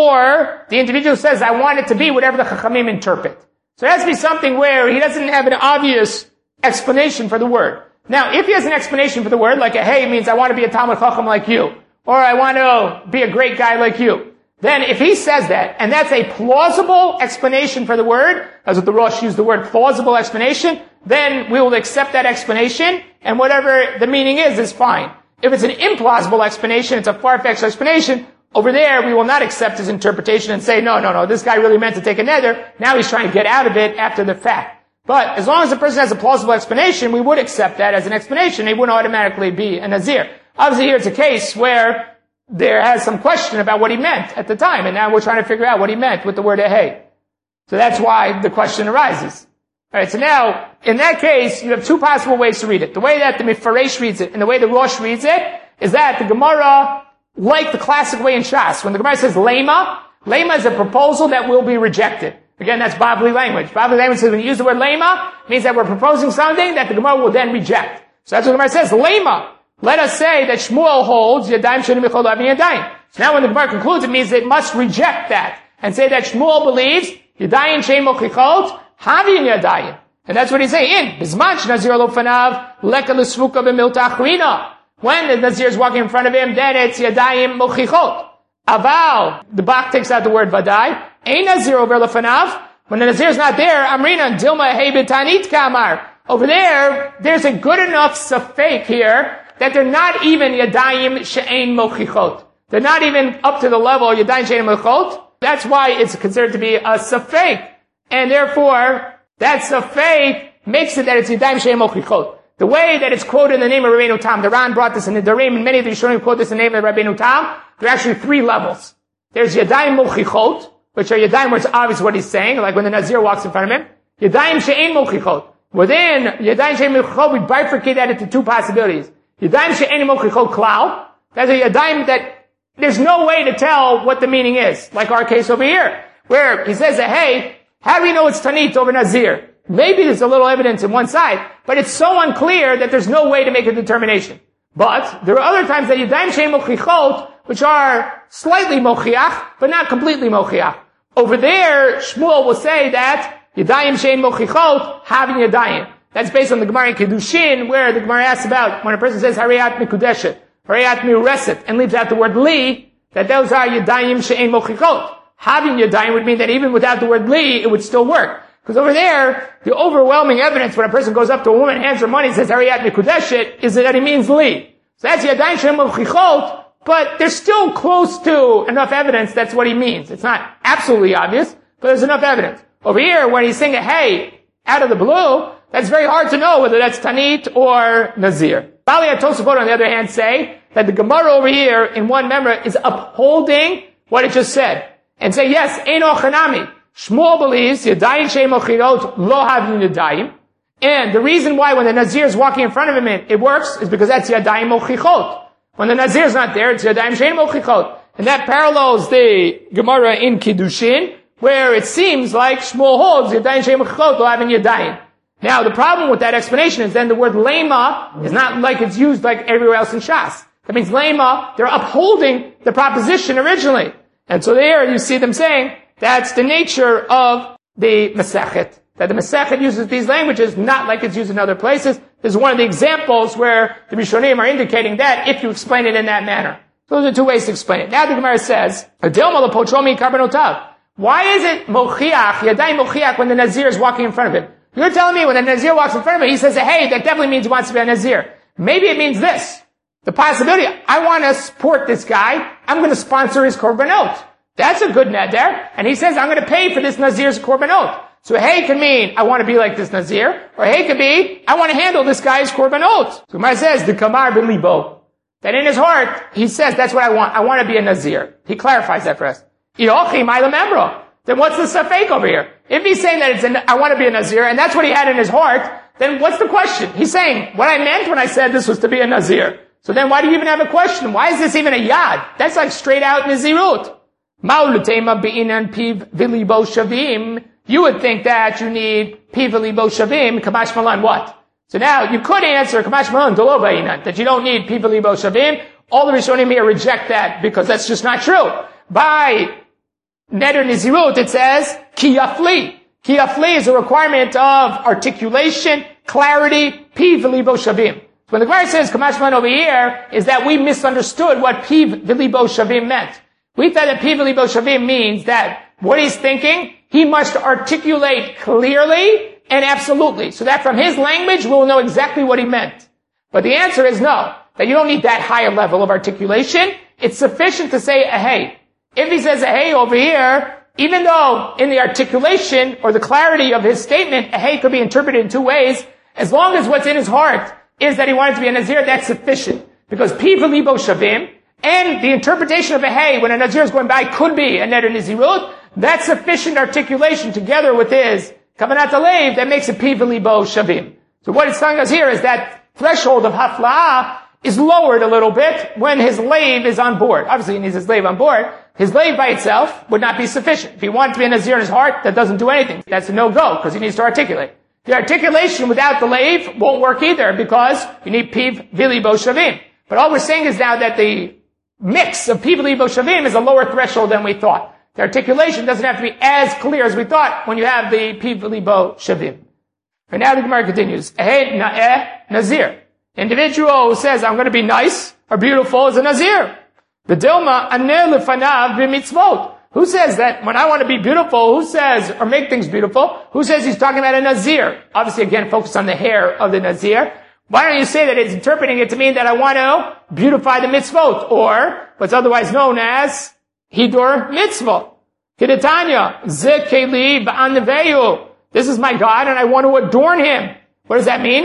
or the individual says, I want it to be whatever the Chachamim interpret. So it has to be something where he doesn't have an obvious explanation for the word. Now, if he has an explanation for the word, like a hey means I want to be a Talmud Chacham like you, or I want to be a great guy like you, then if he says that, and that's a plausible explanation for the word, as what the Rosh used the word plausible explanation, then we will accept that explanation, and whatever the meaning is, is fine. If it's an implausible explanation, it's a far-fetched explanation, over there we will not accept his interpretation and say, no, no, no, this guy really meant to take a nether, now he's trying to get out of it after the fact. But as long as the person has a plausible explanation, we would accept that as an explanation, he wouldn't automatically be a Nazir. Obviously here it's a case where there has some question about what he meant at the time, and now we're trying to figure out what he meant with the word ehei. So that's why the question arises. Alright, so now, in that case, you have two possible ways to read it. The way that the Mifaresh reads it, and the way the Rosh reads it, is that the Gemara, like the classic way in Shas, when the Gemara says lema, lema is a proposal that will be rejected. Again, that's Bavli language. Bavli language says when you use the word lema, it means that we're proposing something that the Gemara will then reject. So that's what the Gemara says, lema. Let us say that Shmuel holds Yadayim she'ein mochichot havin Yadayim. So now when the Gemara concludes, it means it must reject that and say that Shmuel believes Yadayim she'ein mochichot havin Yadayim. And that's what he's saying. In Bizman she'nazir lo fanav leka l'svuka b'milta achrina. When the Nazir is walking in front of him, then it's Yadayim mochichot. Aval, the Bach takes out the word Vadai. Ein Nazir over lefanav. When the Nazir is not there, Amrina Dilma Hey B'tanit Kamar. Over there, there's a good enough safek here that they're not even Yadayim she'ein mochichot. They're not even up to the level of Yadayim she'ein mochichot. That's why it's considered to be a safek. And therefore, that safek makes it that it's Yadayim she'ein mochichot. The way that it's quoted in the name of Rabbeinu Tam, the Ran brought this in the Darim, and many of the Rishonim quote this in the name of Rabbeinu Tam. There are actually three levels. There's Yadayim Mochichot, which are Yadayim where it's obvious what he's saying, like when the Nazir walks in front of him. Yadayim She'ein Mochichot. Within Yadayim She'ein Mochichot, we bifurcate that into two possibilities. Yadayim She'ein Mochichot Klal. That's a Yadayim that there's no way to tell what the meaning is, like our case over here, where he says that, hey, how do we know it's Tanit over Nazir? Maybe there's a little evidence in one side, but it's so unclear that there's no way to make a determination. But there are other times that Yadayim She'ein Mochichot, which are slightly mochiach, but not completely mochiach. Over there, Shmuel will say that Yadayim She'ein Mochichot, having Yadayim. That's based on the Gemara in Kedushin, where the Gemara asks about when a person says Hariyat Mikudeshet, Hariyat Miureset, and leaves out the word Li, that those are Yadayim She'ein Mochichot. Having Yadayim would mean that even without the word Li, it would still work. Because over there, the overwhelming evidence when a person goes up to a woman, hands her money, and says Hariyat Mikudeshet, is that he means Li. So that's Yadayim She'ein Mochichot, but there's still close to enough evidence that's what he means. It's not absolutely obvious, but there's enough evidence. Over here, when he's saying, hey, out of the blue, that's very hard to know whether that's Tanit or Nazir. Bali and Tosafot, on the other hand, say that the Gemara over here in one member is upholding what it just said. And say, yes, Eino Chanami. Shmuel believes, Yadayim She'ein Mochichot lo having Yadayim. And the reason why when the Nazir is walking in front of him, it, it works, is because that's Yadayim Mochichot. When the Nazir is not there, it's Yadayim She'ein Mochichot. And that parallels the Gemara in Kiddushin, where it seems like Shmuel holds Yadayim She'ein Mochichot lo having Yadayim. Now, the problem with that explanation is then the word lema is not like it's used like everywhere else in Shas. That means lema, they're upholding the proposition originally. And so there you see them saying, that's the nature of the Masechet. That the Masechet uses these languages not like it's used in other places. This is one of the examples where the Rishonim are indicating that if you explain it in that manner. So those are two ways to explain it. Now the Gemara says, why is it Mochiach, Yadayim Mochiach, when the Nazir is walking in front of him? You're telling me when the Nazir walks in front of him, he says, hey, that definitely means he wants to be a Nazir. Maybe it means this. The possibility, I want to support this guy, I'm going to sponsor his korbanot. That's a good neder. And he says, I'm going to pay for this Nazir's korbanot. So hey can mean, I want to be like this Nazir, or hey can be, I want to handle this guy's korbanot. So Gemara says, the kamar b'libo, that in his heart, he says, that's what I want, I want to be a Nazir. He clarifies that for us. Then what's the safek over here? If he's saying that it's an, I want to be a Nazir, and that's what he had in his heart, then what's the question? He's saying, what I meant when I said this was to be a Nazir. So then why do you even have a question? Why is this even a yad? That's like straight out Nazirut. You would think that you need piv v'libo shavim, kamash malan what? So now you could answer kamash malan dolo ba'inan, that you don't need piv v'libo shavim. All the Rishonim here reject that because that's just not true. By Neder Nizirut, it says, ki yafli. Ki yafli is a requirement of articulation, clarity, piv v'libo shavim. So when the Gemara says kamash malan over here, is that we misunderstood what piv v'libo shavim meant. We thought that piv v'libo shavim means that what he's thinking, he must articulate clearly and absolutely, so that from his language we'll know exactly what he meant. But the answer is no, that you don't need that higher level of articulation. It's sufficient to say a hey. If he says a hey over here, even though in the articulation or the clarity of his statement, a hey could be interpreted in two ways, as long as what's in his heart is that he wanted to be a Nazir, that's sufficient. Because piv v'libo shavim, and the interpretation of a hey when a Nazir is going by could be a neder nizirut, that's sufficient articulation together with his kavanat alev that makes it piv v'libo shavim. So what it's telling us here is that threshold of hafla'ah is lowered a little bit when his lave is on board. Obviously he needs his lave on board. His lave by itself would not be sufficient. If he wanted to be a Nazir in his heart, that doesn't do anything. That's a no-go because he needs to articulate. The articulation without the lave won't work either because you need piv v'libo shavim. But all we're saying is now that the mix of piv v'libo shavim is a lower threshold than we thought. The articulation doesn't have to be as clear as we thought when you have the piv v'libo shavim. And now the Gemara continues. Eh na'eh Nazir. Individual who says, I'm going to be nice or beautiful is a Nazir. The Dilma aneh lefanav b'mitzvot. Who says that when I want to be beautiful, who says, or make things beautiful, who says he's talking about a Nazir? Obviously again, focus on the hair of the Nazir. Why don't you say that it's interpreting it to mean that I want to beautify the mitzvot, or what's otherwise known as hidur mitzvot? Kedetanya, ze keli b'an neveyu. This is my God and I want to adorn him. What does that mean?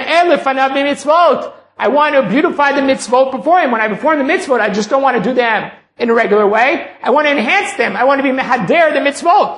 I want to beautify the mitzvot before him. When I perform the mitzvot, I just don't want to do them in a regular way. I want to enhance them. I want to be mehader the mitzvot.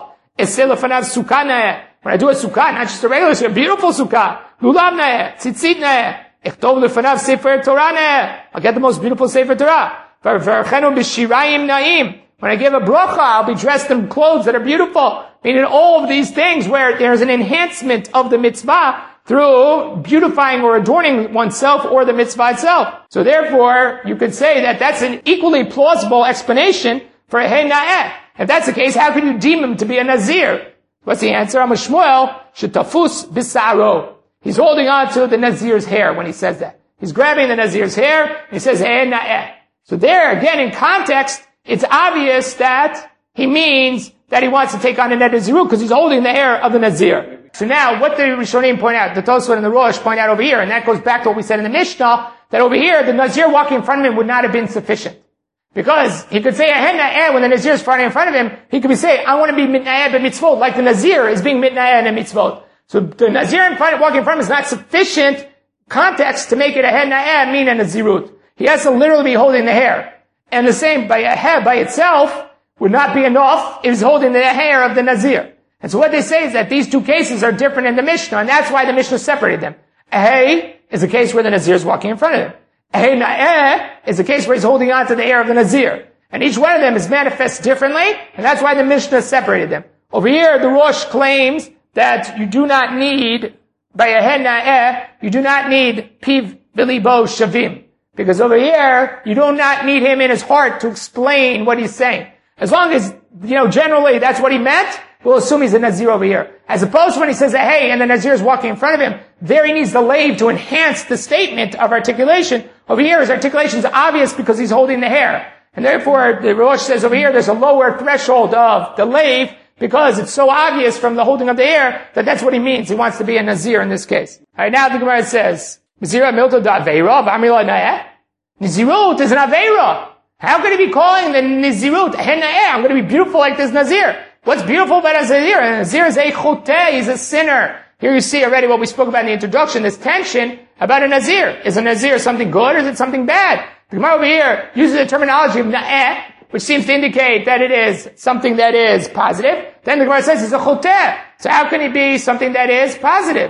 When I do a sukkah, not just a regular sukkah, a beautiful sukkah. Lulav ne'eh, tzitzit ne'eh. Echtov lefanav sefer Torah ne'eh. I'll get the most beautiful sefer Torah. V'archenu b'shirayim na'im. When I give a bracha, I'll be dressed in clothes that are beautiful. Meaning all of these things where there's an enhancement of the mitzvah through beautifying or adorning oneself or the mitzvah itself. So therefore, you could say that that's an equally plausible explanation for a hey na'eh. If that's the case, how could you deem him to be a nazir? What's the answer? I'm a Shmuel, shetafus bisaro. He's holding on to the nazir's hair when he says that. He's grabbing the nazir's hair, and he says hey na'eh. So there, again, in context, it's obvious that he means that he wants to take on a nazirut because he's holding the hair of the nazir. So now, what the Rishonim point out, the Tosfot and the Rosh point out over here, and that goes back to what we said in the Mishnah, that over here, the nazir walking in front of him would not have been sufficient. Because he could say, ahen na'eh, when the nazir is in front of him, he could be saying, I want to be mitna'eh b'mitzvot, like the nazir is being mitna'eh in a mitzvot. So the nazir in front, walking in front of him is not sufficient context to make it ahen na'eh mean a nazirut. He has to literally be holding the hair. And the same, by a hair by itself, would not be enough if he's holding the hair of the nazir. And so what they say is that these two cases are different in the Mishnah, and that's why the Mishnah separated them. Ahei is a case where the nazir is walking in front of him. Ahei na'eh is a case where he's holding on to the hair of the nazir. And each one of them is manifest differently, and that's why the Mishnah separated them. Over here, the Rosh claims that you do not need, by ahei na'eh, you do not need piv v'libo shavim. Because over here, you do not need him in his heart to explain what he's saying. As long as, you know, generally that's what he meant, we'll assume he's a nazir over here. As opposed to when he says, hey, and the nazir is walking in front of him, there he needs the lave to enhance the statement of articulation. Over here, his articulation is obvious because he's holding the hair. And therefore, the Rosh says over here, there's a lower threshold of the lave because it's so obvious from the holding of the hair that that's what he means. He wants to be a nazir in this case. Alright, now the Gemara says, Nazirut milto da'aveira, v'amila na'eh. Nazirut is an aveira. How could he be calling the Nazirut, hen na'eh, I'm going to be beautiful like this nazir? What's beautiful about a nazir? A nazir is a choteh, he's a sinner. Here you see already what we spoke about in the introduction, this tension about a nazir. Is a nazir something good or is it something bad? The Gemara over here uses the terminology of na'eh, which seems to indicate that it is something that is positive. Then the Gemara says it's a choteh. So how can it be something that is positive?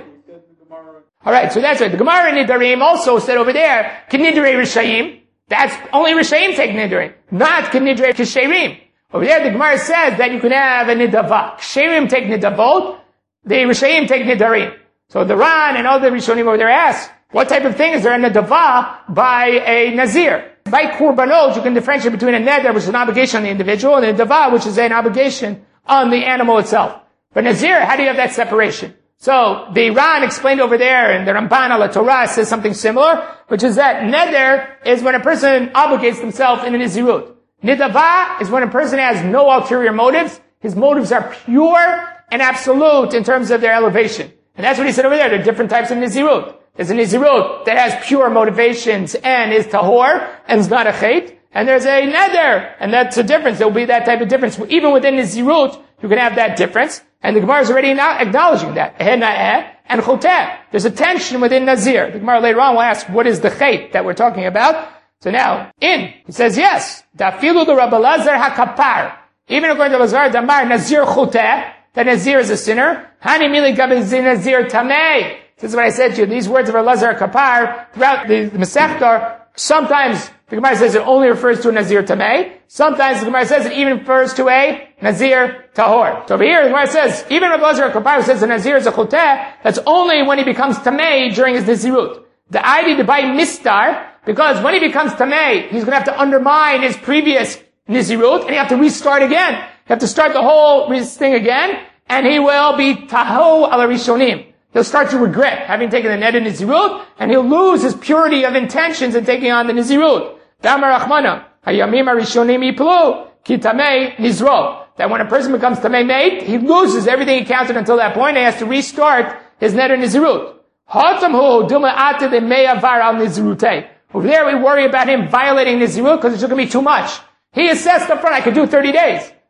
Alright, so that's right. The Gemara in Nidarim also said over there, Kinidrei Rishayim. That's only Rishayim take Nidarim, not Kinidrei Kisherim. Over there, the Gemara says that you can have a Nidava. Kisherim take Nidavot, the Rishayim take Nidarim. So the Ran and other Rishonim over there ask, what type of thing is there a Nidava by a Nazir? By Kurbanot, you can differentiate between a Neder, which is an obligation on the individual, and a Nidava, which is an obligation on the animal itself. But Nazir, how do you have that separation? So, the Ran explained over there, and the Ramban al Torah says something similar, which is that Neder is when a person obligates himself in a Nazirut. Nidava is when a person has no ulterior motives. His motives are pure and absolute in terms of their elevation. And that's what he said over there. There are different types of Nazirut. There's a Nazirut that has pure motivations and is tahor and is not a chait. And there's a Neder, and that's a difference. There will be that type of difference. Even within Nazirut, you can have that difference. And the Gemara is already now acknowledging that. Eheh na'eh and choteh. There's a tension within Nazir. The Gemara later on will ask, what is the chait that we're talking about? So now, in, he says, yes, dafilu the Rabbi Lazar hakapar. Even according to Lazar Damar, Nazir choteh, that Nazir is a sinner. Hani mili gabi Nazir tamei. This is what I said to you. These words of Lazar kapar, throughout the, the Masechta, sometimes the Gemara says it only refers to a Nazir tamei. Sometimes the Gemara says it even refers to a Nazir tahor. So over here, the Gemara says, even Rabbi Lazar kapar says the Nazir is a choteh, that's only when he becomes tamei during his Nazirut. The idea to buy mistar, because when he becomes tamei, he's going to have to undermine his previous Nazirut, and you have to restart again. You have to start the whole thing again, and he will be taho ala rishonim. He'll start to regret having taken the neder Nazirut, and he'll lose his purity of intentions in taking on the Nazirut. Damar Rachmana, hayamim harishonim yiplu, ki tamei nizro. That when a person becomes tamei made, he loses everything he counted until that point, and he has to restart his neder Nazirut. Hatamhu duma ate de me'avar al Nazirutei. Over there we worry about him violating Nazirut because it's going to be too much. He assessed up front, I could do thirty days.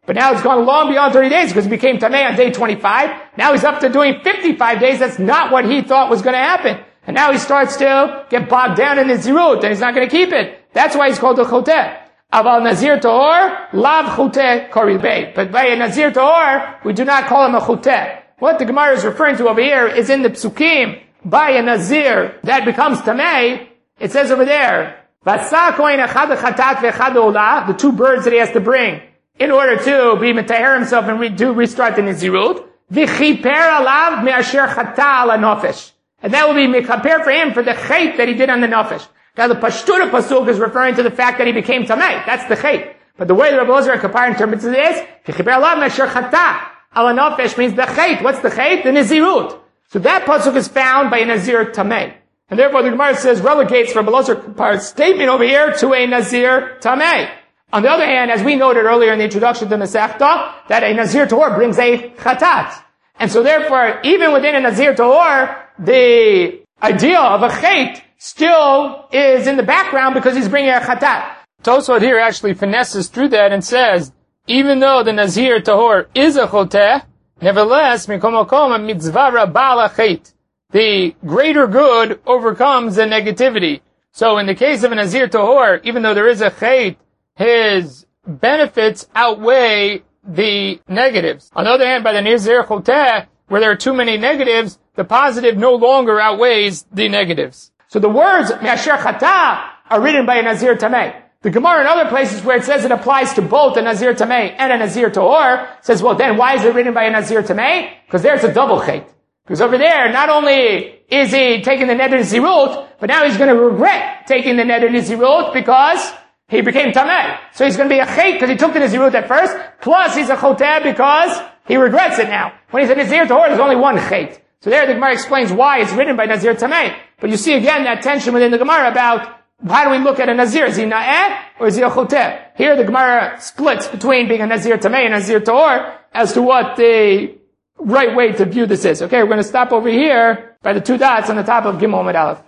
But now it's gone long beyond thirty days because he became Tameh on day twenty-five. Now he's up to doing fifty-five days. That's not what he thought was going to happen. And now he starts to get bogged down in his Zirut, and he's not going to keep it. That's why he's called a Choteh. Aval Nazir Tahor, Lav Choteh Koribei. But by a Nazir Tahor, we do not call him a Choteh. What the Gemara is referring to over here is in the Psukim, by a Nazir that becomes Tameh, it says over there, the two birds that he has to bring in order to be metaher himself and re- do restart the Nazirut. And that will be mekaper for him for the chait that he did on the nafesh. Now the Pashtura Pasuk is referring to the fact that he became Tameh. That's the chait. But the way the Rebbe Elazar and Kapar interprets it is, ala nafesh means the chait. What's the chait? The Nazirut. So that Pasuk is found by a Nazir Tameh. And therefore the Gemara says, relegates Rebbe Elazar Kapar's statement over here to a Nazir Tameh. On the other hand, as we noted earlier in the introduction to Masechta, that a Nazir Tahor brings a chatat. And so therefore, even within a Nazir Tahor, the idea of a chait still is in the background because he's bringing a chatat. Tosfot here actually finesses through that and says, even though the Nazir Tahor is a choteh, nevertheless, mikomokom mitzvah rabal chait. The greater good overcomes the negativity. So in the case of a Nazir Tahor, even though there is a chait, his benefits outweigh the negatives. On the other hand, by the Nazir Choteh, where there are too many negatives, the positive no longer outweighs the negatives. So the words Me'asher Chata are written by a Nazir Tameh. The Gemara in other places where it says it applies to both a Nazir Tameh and a Nazir Tahor says, well then why is it written by a Nazir Tameh? Because there's a double chait. Because over there, not only is he taking the Neder Zirut, but now he's going to regret taking the Neder Zirut because he became Tameh. So he's going to be a chait because he took the Nazirut at first, plus he's a choteh because he regrets it now. When he's a Nazir Tahor, there's only one chait. So there the Gemara explains why it's written by Nazir Tameh. But you see again that tension within the Gemara about how do we look at a Nazir? Is he Na'eh or is he a choteh? Here the Gemara splits between being a Nazir Tameh and a Nazir Tahor as to what the right way to view this is. Okay, we're going to stop over here by the two dots on the top of Gimel Amud Aleph.